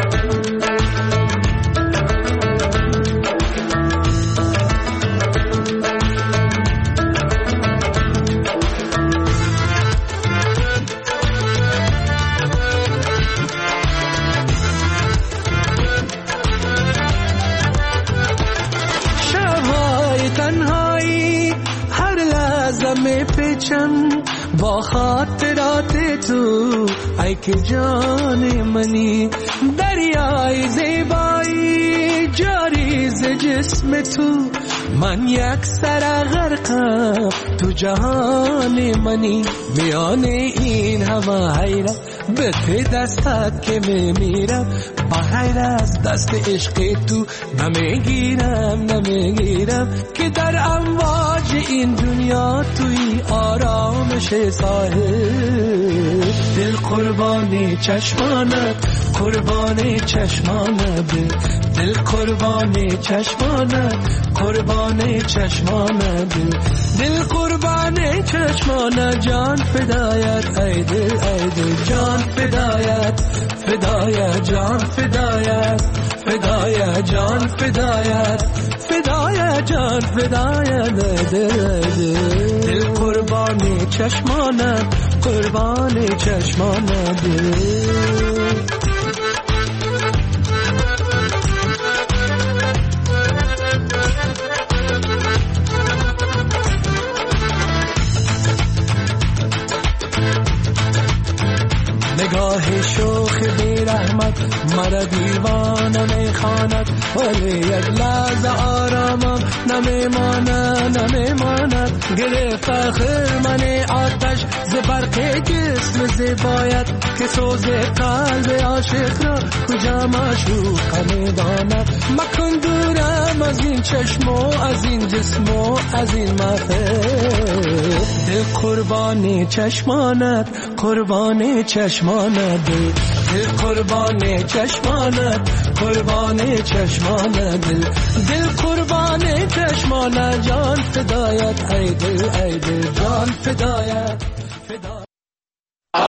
با خاطرات تو ای که جان منی، دریای زیبایی جاری ز جسم تو، من یک سر غرقم تو جهان منی. میان این همه حیرت به ته دستت که میمیرم، بغیر از دست عشق تو نمیگیرم نمیگیرم که در امواج این دنیا توی آرامش ساحل. دل قربانی چشمانت، قربانی چشمانت، دل قربانی چشمانت، قربانی چشمانت، دل قربانی چشمانت، جان فدایت ای دل ای دل، جان فدایت فدایت، جان فدایت فدایت، جان فدایت فدایت، جان فدایت دل دل، دل قربانی چشمانت، قربانی چشمانت دل. نگاه شوخ بی رحمت مرا دیوانه میخواند، ولی یک لحظه آرامم نمیماند نمیماند. گرفت آخر من آتش ز برق جسم زیبایت که سوز قلب عاشق را کجا معشوق میداند. مکن دورم از این چشم و از این جسم و از این محفل. دل قربانی چشمانت، قربانی چشمانت، دل قربان چشمانت، قربان چشمانت، دل دل قربان چشمانت، جان فدایت ای دل ای دل، جان فدایت فدایت.